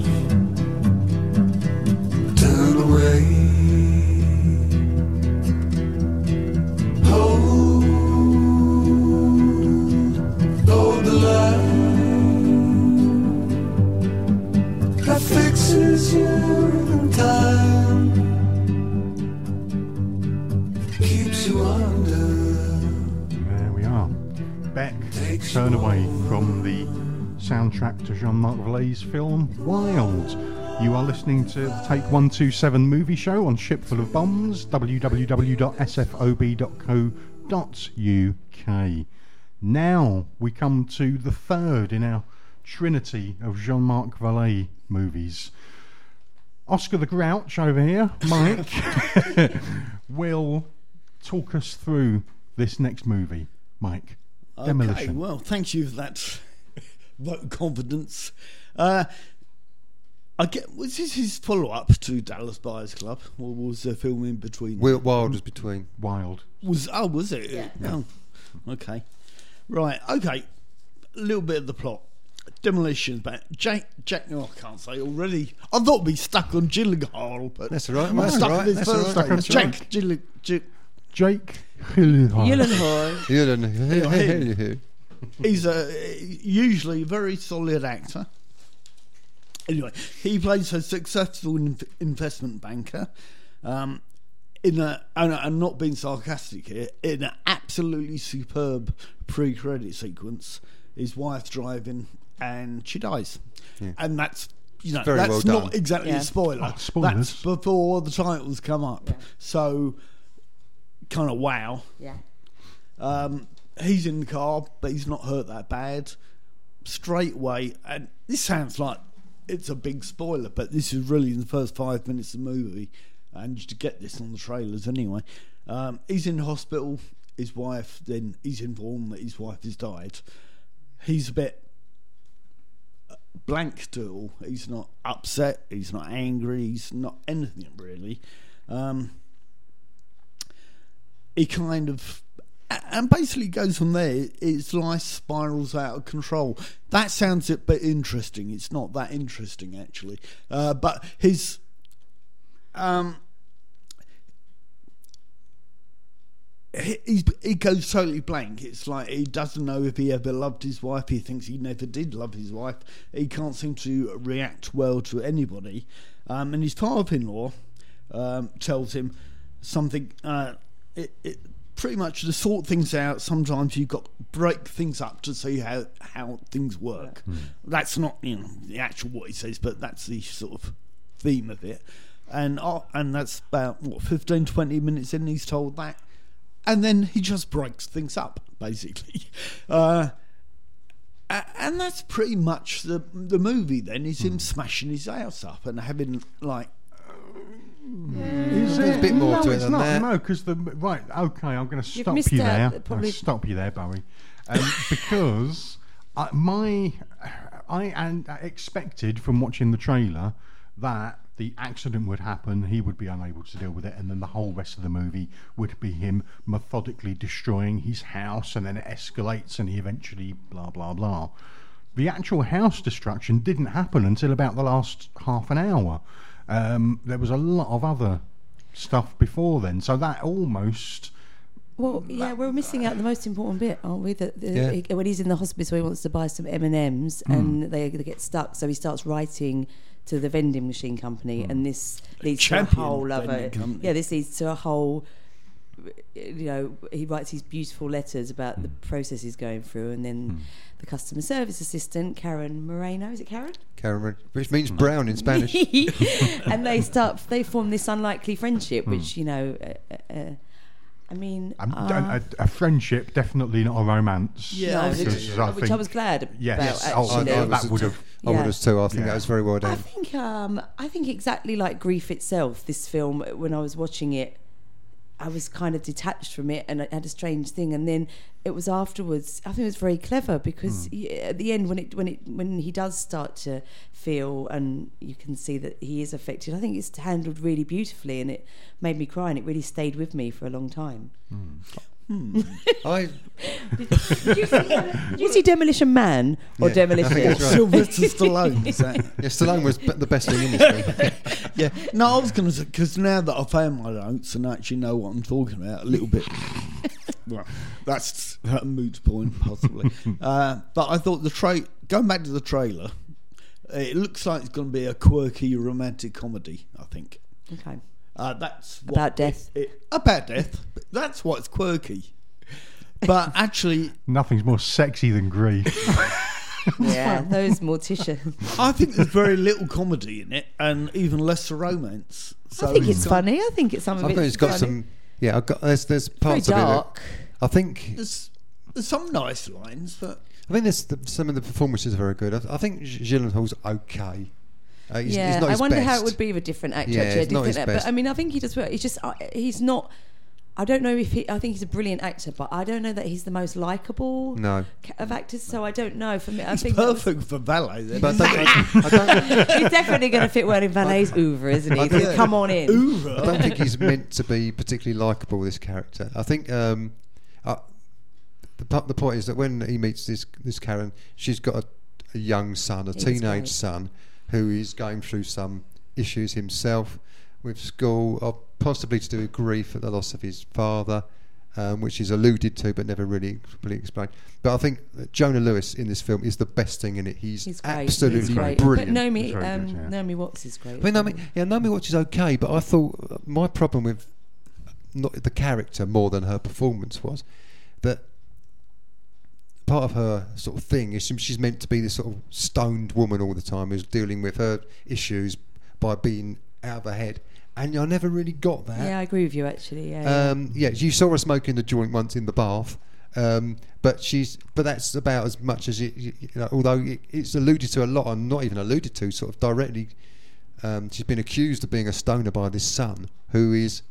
Turn away. Hold, hold the line that fixes you in time, keeps you under. There we are. Beck, Takes Turn you Away over. from the soundtrack to Jean-Marc Vallée's film Wild. You are listening to the Take one two seven movie show on Ship Full of Bombs, w w w dot s f o b dot co dot u k. Now we come to the third in our trinity of Jean-Marc Vallée movies. Oscar the Grouch over here, Mike, will talk us through this next movie. Mike, Demolition. Okay, well, thank you for that vote of confidence. Uh, I get, was this his follow-up to Dallas Buyers Club, or was there a film in between? Will Wild was between. Wild. Was oh, was it? Yeah. Oh, okay. Right. Okay. A little bit of the plot. Demolition. But Jack. Jack. Oh, I can't say already. I thought we stuck on Gyllenhaal, but That's all right. I'm That's stuck all on right. his That's all first right. name. That's all Jack. right. Gyllen, Gy- Jake Gyllenhaal. Gyllenhaal. You don't know. He's a usually a very solid actor. Anyway, he plays a successful in- investment banker. Um, in a, and I'm not being sarcastic here, in an absolutely superb pre-credit sequence, his wife's driving and she dies, Yeah. and that's you know very that's well not done. exactly Yeah. a spoiler. Oh, spoilers. That's before the titles come up, Yeah. so kind of wow. Yeah. Um, he's in the car, but he's not hurt that bad. Straight away, and this sounds like it's a big spoiler, but this is really in the first five minutes of the movie, and you to get this on the trailers anyway. Um, he's in hospital. His wife, then he's informed that his wife has died. He's a bit blank to it all. He's not upset. He's not angry. He's not anything really. Um, he kind of. And basically goes from there. His life spirals out of control. That sounds a bit interesting. It's not that interesting, actually. Uh, but his... Um, he, he's, he goes totally blank. It's like he doesn't know if he ever loved his wife. He thinks he never did love his wife. He can't seem to react well to anybody. Um, and his father-in-law um, tells him something... Uh, it, it pretty much to sort things out. Sometimes you've got to break things up to see how, how things work. Mm. That's not, you know, the actual what he says, but that's the sort of theme of it. And uh, and that's about what fifteen, twenty minutes in. He's told that, and then he just breaks things up basically. Uh, and that's pretty much the the movie. Then is him mm. smashing his house up and having like. Is There's it? a bit more no, to it it's than not. that. No, because the right. Okay, I'm going to You've stop missed you out there. the- probably- I'll stop you there, Barry. Um, because I, my I and I expected from watching the trailer that the accident would happen, he would be unable to deal with it, and then the whole rest of the movie would be him methodically destroying his house, and then it escalates, and he eventually blah blah blah. The actual house destruction didn't happen until about the last half an hour. Um, there was a lot of other stuff before then, so that almost. Well, yeah, we're missing out the most important bit, aren't we? That the, Yeah. he- when he's in the hospital, he wants to buy some M and M's, and they, they get stuck. So he starts writing to the vending machine company, and this leads Champion to a whole other. vending company. Yeah, this leads to a whole. You know, he writes these beautiful letters about the process he's going through, and then the customer service assistant, Karen Moreno, is it Karen? Karen, which means brown in Spanish. And they start, they form this unlikely friendship, which you know. Uh, uh, I mean, Um, uh, a, a friendship, definitely not a romance. Yeah, no, I which, think- Because I which think- I was glad Yes. about. Yes. Oh, Actually, I, I that was would a- have- I would Yeah. have too. I think Yeah. that was very well I done. think um, I think exactly like Grief itself, this film, when I was watching it, I was kind of detached from it, and it had a strange thing. And then it was afterwards. I think it was very clever because he, at the end, when it when it when he does start to feel, and you can see that he is affected. I think it's handled really beautifully, and it made me cry, and it really stayed with me for a long time. I, Did you see, did you see Demolition Man or Yeah, Demolition? I think that's right. Sylvester Stallone. Is that? yeah, Stallone was b- the best thing in this film. Yeah, no, I was going to say, because now that I found my notes and actually know what I'm talking about a little bit, well, that's a moot point, possibly. uh, but I thought the tra- going back to the trailer, it looks like it's going to be a quirky romantic comedy, I think. Okay. Uh, that's what About death. It, it, about death. That's what's quirky. But actually, Nothing's more sexy than grief. Yeah, those morticians. I think there's very little comedy in it, and even less romance. So I think it's got- funny. I think it's some of I think it's it's got funny. some. Yeah, I've got there's there's Very parts of it. That, dark. I think There's, there's some nice lines, but I think there's the, some of the performances are very good. I, I think Gyllenhaal's okay. Uh, he's, yeah, he's not I his wonder how best. it would be with a different actor. Yeah, actually, a it's not different his act- best. But I mean, I think he does well. He's just uh, he's not. I don't know if he. I think he's a brilliant actor, but I don't know that he's the most likable No. ca- of actors. So I don't know. For me, I it's think that was- perfect for ballet. Then, But isn't I it? don't, I, don't, he's definitely going to fit well in Valet's oeuvre, isn't he? I think- Come on in. Oeuvre. I don't think he's meant to be particularly likable. This character. I think um, uh, the part- the point is that when he meets this this Karen, she's got a, a young son, a He was teenage great. son, who is going through some issues himself with school, or possibly to do with grief at the loss of his father. Um, which is alluded to but never really completely explained. But I think that Jonah Lewis in this film is the best thing in it. He's, He's great. absolutely He's great. brilliant. But Naomi, He's very um, good, yeah. Naomi Watts is great. I mean, Naomi, yeah, Naomi Watts is okay, but I thought my problem with not the character more than her performance was that part of her sort of thing is she's meant to be this sort of stoned woman all the time who's dealing with her issues by being out of her head. And I never really got that. Yeah, I agree with you actually. Yeah, yeah. Um, yeah, you saw her smoking the joint once in the bath, um, but she's but that's about as much as it. You know, although it, it's alluded to a lot, and not even alluded to, sort of directly. Um, she's been accused of being a stoner by this son, who is.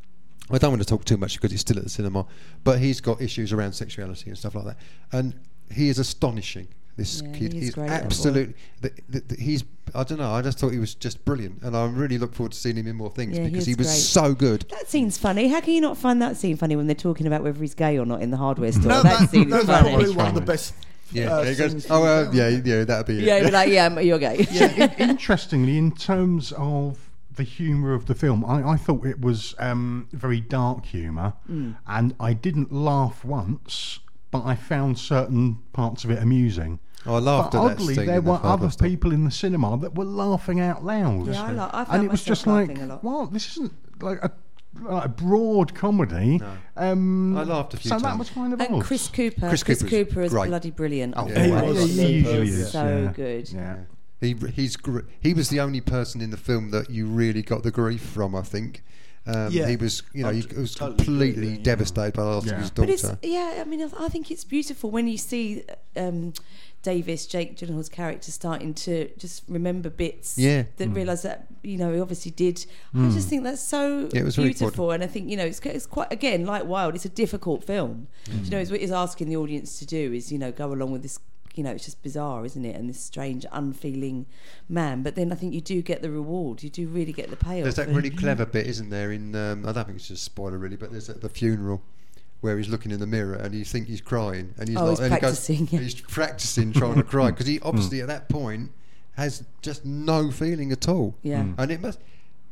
I don't want to talk too much because it's still at the cinema, but he's got issues around sexuality and stuff like that, and he is astonishing. This Yeah, kid he is is great, that boy. absolutely. The, the, the, he's. I don't know. I just thought he was just brilliant, and I really look forward to seeing him in more things Yeah, he because is he was great. so good. That scene's funny. How can you not find that scene funny when they're talking about whether he's gay or not in the hardware store? No, that, that, scene that's is funny. probably one of the funny. best. Yeah, uh, he goes, scenes oh, uh, from yeah, the film. yeah, that'd be it. Yeah, you're like, yeah, you're gay. In- interestingly, in terms of the humour of the film, I, I thought it was um, very dark humour, Mm. and I didn't laugh once, but I found certain parts of it amusing. Oh, I laughed But at that oddly, scene there in the were hardware other store. people in the cinema that were laughing out loud. Yeah, I la- I and found it was myself just like, laughing a lot. well, this isn't like a, like a broad comedy. No. Um, I laughed a few so that times. was kind of And odd. Chris Cooper. Chris Chris, Cooper's Cooper is great. bloody brilliant. Oh, Yeah, he my was. God, He usually is is, so yeah. good. Yeah. He he's gr- he was the only person in the film that you really got the grief from. I think. Um, Yeah. he was, you know, I he t- was totally completely agree, yeah. devastated by the loss Yeah. of his But it's daughter. yeah. I mean, I I think it's beautiful when you see um, Davis, Jake Gyllenhaal's character, starting to just remember bits. Yeah. That Mm. realise that you know he obviously did. I just think that's so Yeah, it was very beautiful, and I think you know it's, it's quite again like Wild. It's a difficult film. You know, it's what he's asking the audience to do is you know go along with this. You know, it's just bizarre, isn't it? And this strange, unfeeling man. But then I think you do get the reward. You do really get the payoff. There's that really clever bit, isn't there? In um, I don't think it's just a spoiler really, but there's at the funeral where he's looking in the mirror and you think he's crying, and he's Oh, not. he's and he practicing, goes, yeah. he's practicing trying to cry because he obviously at that point has just no feeling at all. Yeah. and it must.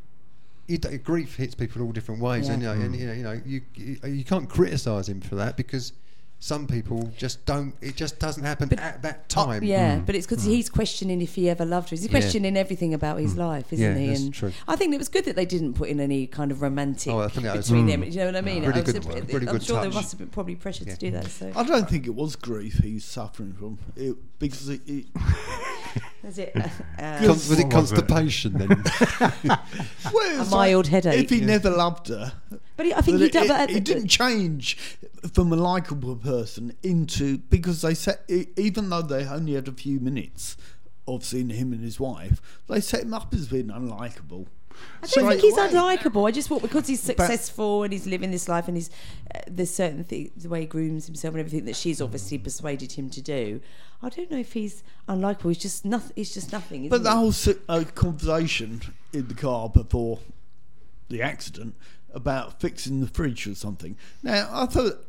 It, grief hits people all different ways, Yeah. and, you know, and you know, you know, you you, you can't criticise him for that because some people just don't. It just doesn't happen But- at that Oh, time. yeah, but it's because he's questioning if he ever loved her. He's Yeah. questioning everything about his life, isn't Yeah, he? that's And true. I think it was good that they didn't put in any kind of romantic Oh, I think that was- between Mm. them. Do you know what I mean? Really I was- good- it- really I'm good sure there touch. must have been probably pressure Yeah. to do that. So I don't think it was grief he was suffering from it, because it, it, is it uh, Con- was What it was constipation then? well, it a was mild like, headache? If he never loved her, But he, I think But he it, did. it- but- he didn't change from a likable person into because they set e- even though they only had a few minutes of seeing him and his wife, they set him up as being unlikable. I don't think Straight he's away. unlikable. I just thought because he's But- successful and he's living this life and he's uh, there's certain things, the way he grooms himself and everything that she's obviously persuaded him to do. I don't know if he's unlikable. He's just nothing. He's just nothing. Isn't But the he? whole si- uh, conversation in the car before the accident about fixing the fridge or something. Now, I thought,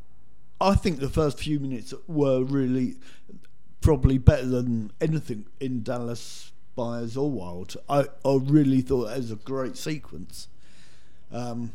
I think the first few minutes were really probably better than anything in Dallas Buyers or Wild. I, I really thought it was a great sequence. Um,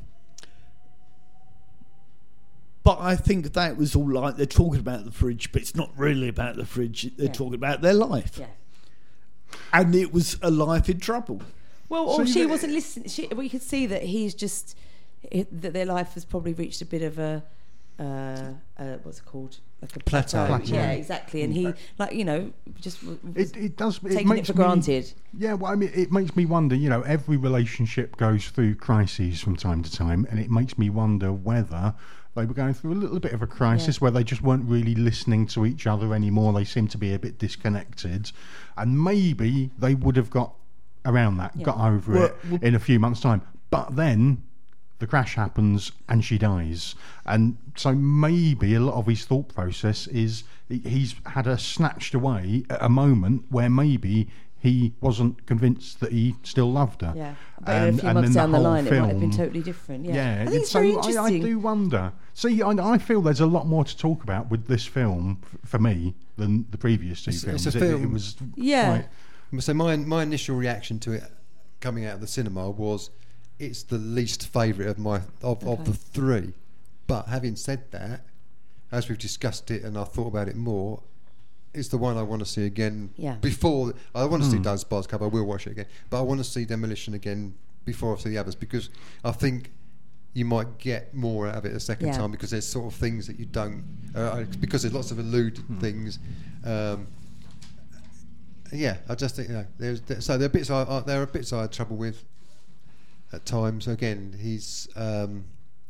but I think that was all like they're talking about the fridge, but it's not really about the fridge. They're Yeah. talking about their life. Yeah. And it was a life in trouble. Well, So or you she think- wasn't listening. She, we could see that he's just it, that their life has probably reached a bit of a uh, uh, what's it called? Like a Plateau. plateau. Plateau. Yeah, exactly. And he, like, you know, just w- was It, it does. It taking makes it for me, granted. Yeah, well, I mean, it makes me wonder. You know, every relationship goes through crises from time to time, and it makes me wonder whether they were going through a little bit of a crisis Yeah. where they just weren't really listening to each other anymore. They seem to be a bit disconnected, and maybe they would have got around that, Yeah. got over Well, it well- in a few months' time. But then the crash happens and she dies, and so maybe a lot of his thought process is he- he's had her snatched away at a moment where maybe he wasn't convinced that he still loved her. Yeah. But a few months then down the whole line, it might have been film- totally different. Yeah. yeah, I think it's so very I, interesting. I do wonder. See, I, I feel there's a lot more to talk about with this film f- for me than the previous two It's- films. it's a It- It, film- was Yeah. quite- So my my initial reaction to it coming out of the cinema was it's the least favourite of my of, of Okay. the three. But having said that, as we've discussed it and I've thought about it more, it's the one I want to see again. Yeah. Before I want to Hmm. see Dallas Buyers Club, I will watch it again. But I want to see Demolition again before I see the others, because I think you might get more out of it a second Yeah. time, because there's sort of things that you don't uh, because there's lots of alluded Hmm. things. Um, yeah, I just think you know there's there, so there are bits I, I there are bits I had trouble with at times. Again, he's um,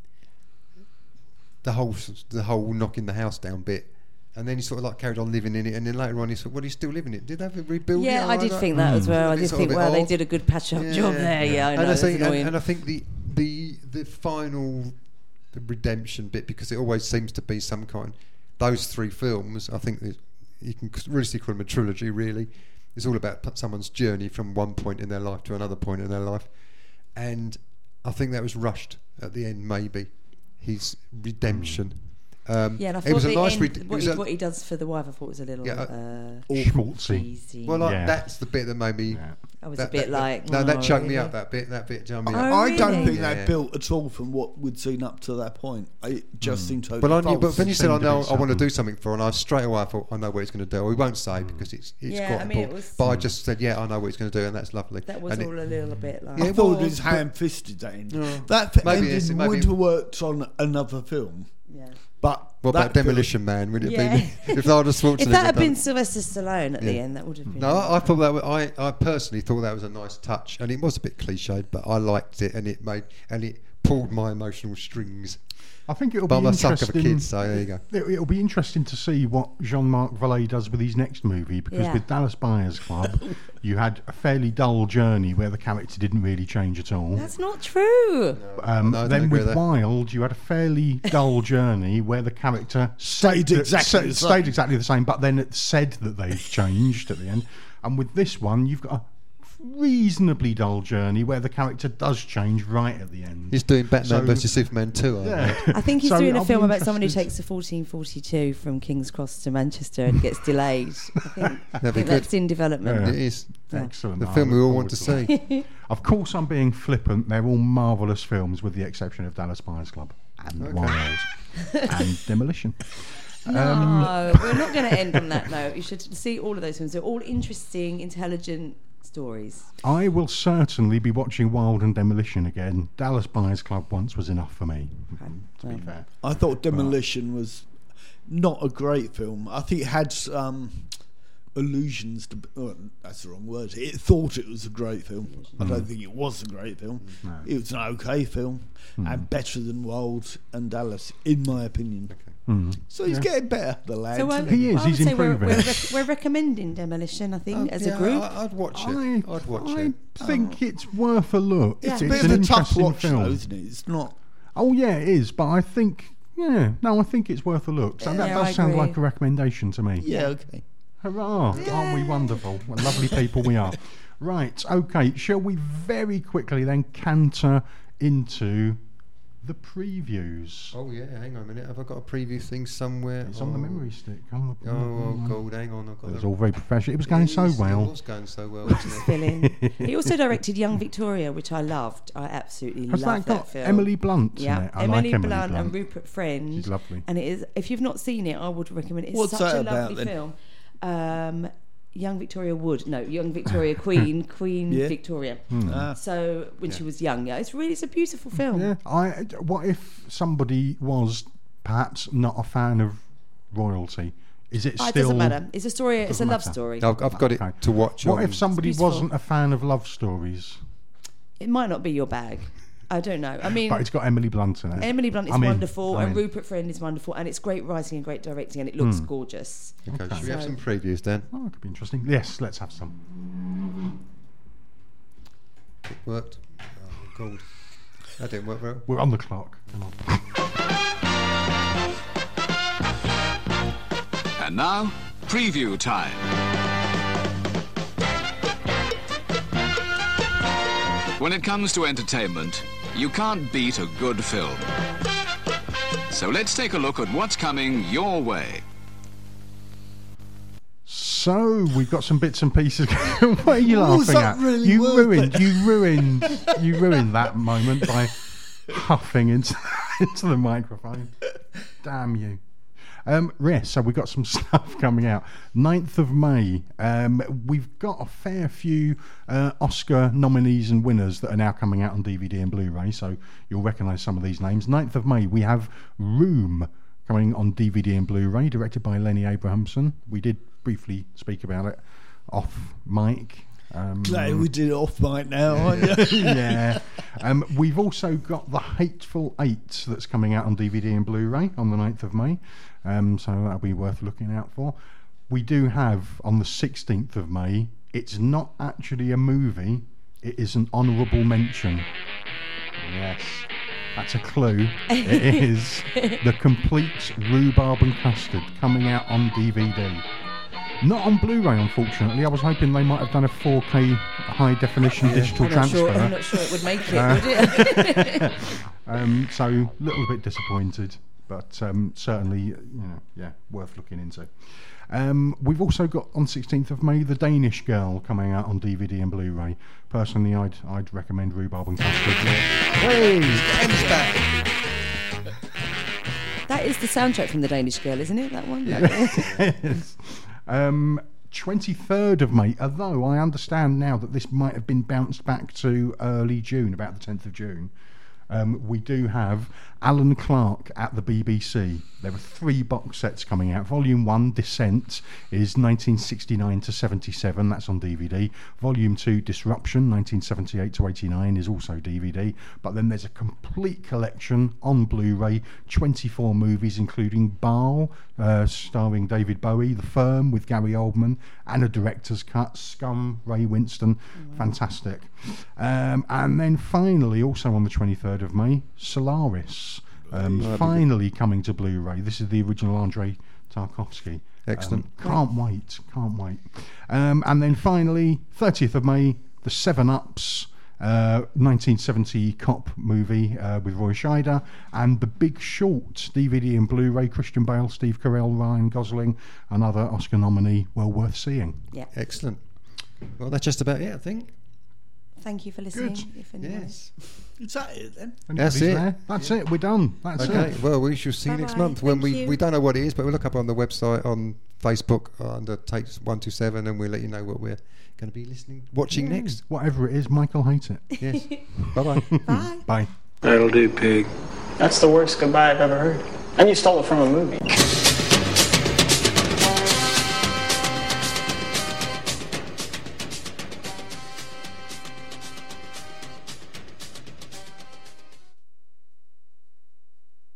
the whole the whole knocking the house down bit, and then he sort of like carried on living in it, and then later on he thought, well, he's still living it. Did they ever rebuild it? Yeah, I did don't- think that as well. I It's did sort of think, a bit well, they odd. did a good patch-up job there. Yeah, I know. and I that's think, and, annoying. and I think the the the final the redemption bit, because it always seems to be some kind. Those three films, I think that you can really call them a trilogy. Really, it's all about p- someone's journey from one point in their life to another point in their life, and I think that was rushed at the end. Maybe his redemption. Um, yeah, and I it thought was a the nice. end, Red- it what, was he, a- what he does for the wife, I thought was a little Yeah, uh, schmaltzy. cheesy. well, like, Yeah. that's the bit that made me. Yeah. I was that- a bit that- like, no, that oh, choked me really? up. That bit, that bit, jumped me Oh, up. I don't really? think Yeah. they built at all from what we'd seen up to that point. It just seemed totally But I knew, but false. when you said I Seemed a know bit I want to sudden. do something for, and I straight away I thought I know what he's going to do. We won't say because it's it's Yeah, quite I mean, it important. was- But I just said yeah, I know what he's going to do, and that's lovely. That was and all it, a little bit like... Yeah, I it thought was, it was but- ham-fisted that end. Yeah. That f- Maybe ending it's- maybe- would have worked on another film, yeah. but what that about Demolition Man? Would it Yeah. be if Arnold Schwarzenegger? If that had done been it? Sylvester Stallone at the Yeah. end, that would have been... No, I, I thought that was, I I personally thought that was a nice touch, and it was a bit cliched, but I liked it, and it made and it pulled my emotional strings. I think it'll But be I'm a sucker for interesting. kids, so there you go. It, it'll be interesting to see what Jean-Marc Vallée does with his next movie, because Yeah. with Dallas Buyers Club, you had a fairly dull journey where the character didn't really change at all. That's not true. Um, No, I don't then agree with with that. Wild, you had a fairly dull journey where the character Stayed said- exactly said- the stayed same. exactly the same, but then it said that they've changed at the end. And with this one, you've got a reasonably dull journey where the character does change right at the end. He's doing Batman So- versus Superman two. I Yeah. think. I think he's So doing a I'll film be about someone who interested- takes the fourteen forty-two from King's Cross to Manchester and gets delayed. I think, I That'd be think good. that's in development. Yeah. It is Excellent. the I film we look all forward want to to that. see. Of course, I'm being flippant. They're all marvellous films, with the exception of Dallas Buyers Club and Okay. Wild and Demolition. No, we're not going to end on that note. You should see all of those films. They're all interesting, intelligent stories. I will certainly be watching Wild and Demolition again. Dallas Buyers Club once was enough for me, to be Well, fair. I thought Demolition was not a great film. I think it had some allusions to. Oh, that's the wrong word. It thought it was a great film. I don't think it was a great film. No. It was an okay film, and better than Wild and Dallas, in my opinion. Mm. So he's Yeah. getting better, the lad. So um, He is, I would he's say we're, improving. we're, rec- we're recommending Demolition, I think, Oh, as yeah, a group. I, I'd watch it. I, I'd watch I it. think it's worth a look. Yeah. it's a It's bit an of a tough interesting watch, film. though, isn't it? It's not. Oh yeah, it is. But I think, yeah, no, I think it's worth a look. So that Yeah, does I sound agree. like a recommendation to me. Yeah, okay. Hurrah! Aren't we wonderful? What lovely people we are. Right, okay, shall we very quickly then canter into the previews? Oh yeah, hang on a minute. Have I got a preview thing somewhere? It's on the Oh. memory stick. Come on, Oh, oh God, hang on. I've got It was the- all very professional. It was going so It is, It well. was going so well, wasn't it? Filling. He also directed Young Victoria, which I loved. I absolutely Has loved that that, got film. Emily Blunt in Yeah, it? I Emily, like Emily Blunt, Blunt. and Rupert Friend. She's lovely. And it is. If you've not seen it, I would recommend it. It's What's such that a about, lovely then? film. Um, Young Victoria Wood. No, Young Victoria Queen. Queen Yeah. Victoria. Hmm. Ah. So when she was young, yeah, it's really it's a beautiful film. Yeah, I. What if somebody was perhaps not a fan of royalty. Is it Oh, it still? doesn't matter. It's a story. It's a Doesn't love matter. story. I've, I've got Okay. it to watch. What on- if somebody beautiful. wasn't a fan of love stories, It might not be your bag. I don't know. I mean, but it's got Emily Blunt in it? Emily Blunt is I'm in. wonderful, I'm and in. Rupert Friend is wonderful, and it's great writing and great directing, and it looks Hmm. gorgeous. Okay, Okay. should we have So- some previews then? Oh, that could be interesting. Yes, let's have some. It worked. Oh, God. That didn't work well. We're on the clock. Come on. And now, preview time. When it comes to entertainment, you can't beat a good film. So let's take a look at what's coming your way. So we've got some bits and pieces. What are you Was laughing that at? really you worth ruined, it? you ruined, you ruined that moment by huffing into into the microphone. Damn you. Um, yes, so we've got some stuff coming out. ninth of May. Um, we've got a fair few uh, Oscar nominees and winners that are now coming out on D V D and Blu-ray, so you'll recognise some of these names. ninth of May, we have Room coming on D V D and Blu-ray, directed by Lenny Abrahamson. We did briefly speak about it off mic. Um, Glad we did it off mic now, aren't you? yeah. Um, we've also got The Hateful Eight that's coming out on D V D and Blu-ray on the ninth of May, um, so that'll be worth looking out for. We do have on the sixteenth of May, it's not actually a movie, it is an honourable mention. Yes, that's a clue. It is The Complete Rhubarb and Custard, coming out on D V D. Not on Blu-ray, unfortunately. I was hoping they might have done a four K high definition digital I'm not, transfer. sure, I'm not sure it would make it, would it? Um, so a little bit disappointed, but um, certainly, you know, yeah, worth looking into. Um, we've also got on sixteenth of May The Danish Girl coming out on D V D and Blu-ray. Personally, I'd I'd recommend Rhubarb and Custard. Hey, That is the soundtrack from The Danish Girl, isn't it? That one. yes. Um, twenty-third of May, although I understand now that this might have been bounced back to early June, about the tenth of June. Um, we do have Alan Clark at the B B C. There are three box sets coming out. Volume one, Descent, is nineteen sixty-nine to seventy-seven. That's on D V D. Volume two, Disruption, nineteen seventy-eight to eighty-nine, is also D V D. But then there's a complete collection on Blu-ray, twenty-four movies, including Baal, uh, starring David Bowie, The Firm with Gary Oldman, and a director's cut, Scum, Ray Winston. Mm-hmm. Fantastic. Um, and then finally, also on the twenty-third of May, Solaris. Um, finally coming to Blu-ray. This is the original Andrei Tarkovsky. Excellent. Um, can't wait, can't wait. Um, and then finally, thirtieth of May, The Seven Ups, uh, nineteen seventy cop movie uh, with Roy Scheider, and The Big Short, D V D and Blu-ray, Christian Bale, Steve Carell, Ryan Gosling, another Oscar nominee, well worth seeing. Yeah. Excellent. Well, that's just about it, I think. Thank you for listening. Good. If anyone Yes. Is that it then? That's Anybody's it. there? That's it. We're done. That's Okay, it. well, we shall see you next Bye-bye. month when Thank we, you. we don't know what it is, but we'll look up on the website, on Facebook, under Takes one two seven, and we'll let you know what we're going to be listening, watching next. Whatever it is, Michael hates it. Yes. Bye-bye. Bye. Bye. That'll do, pig. That's the worst goodbye I've ever heard. And you stole it from a movie.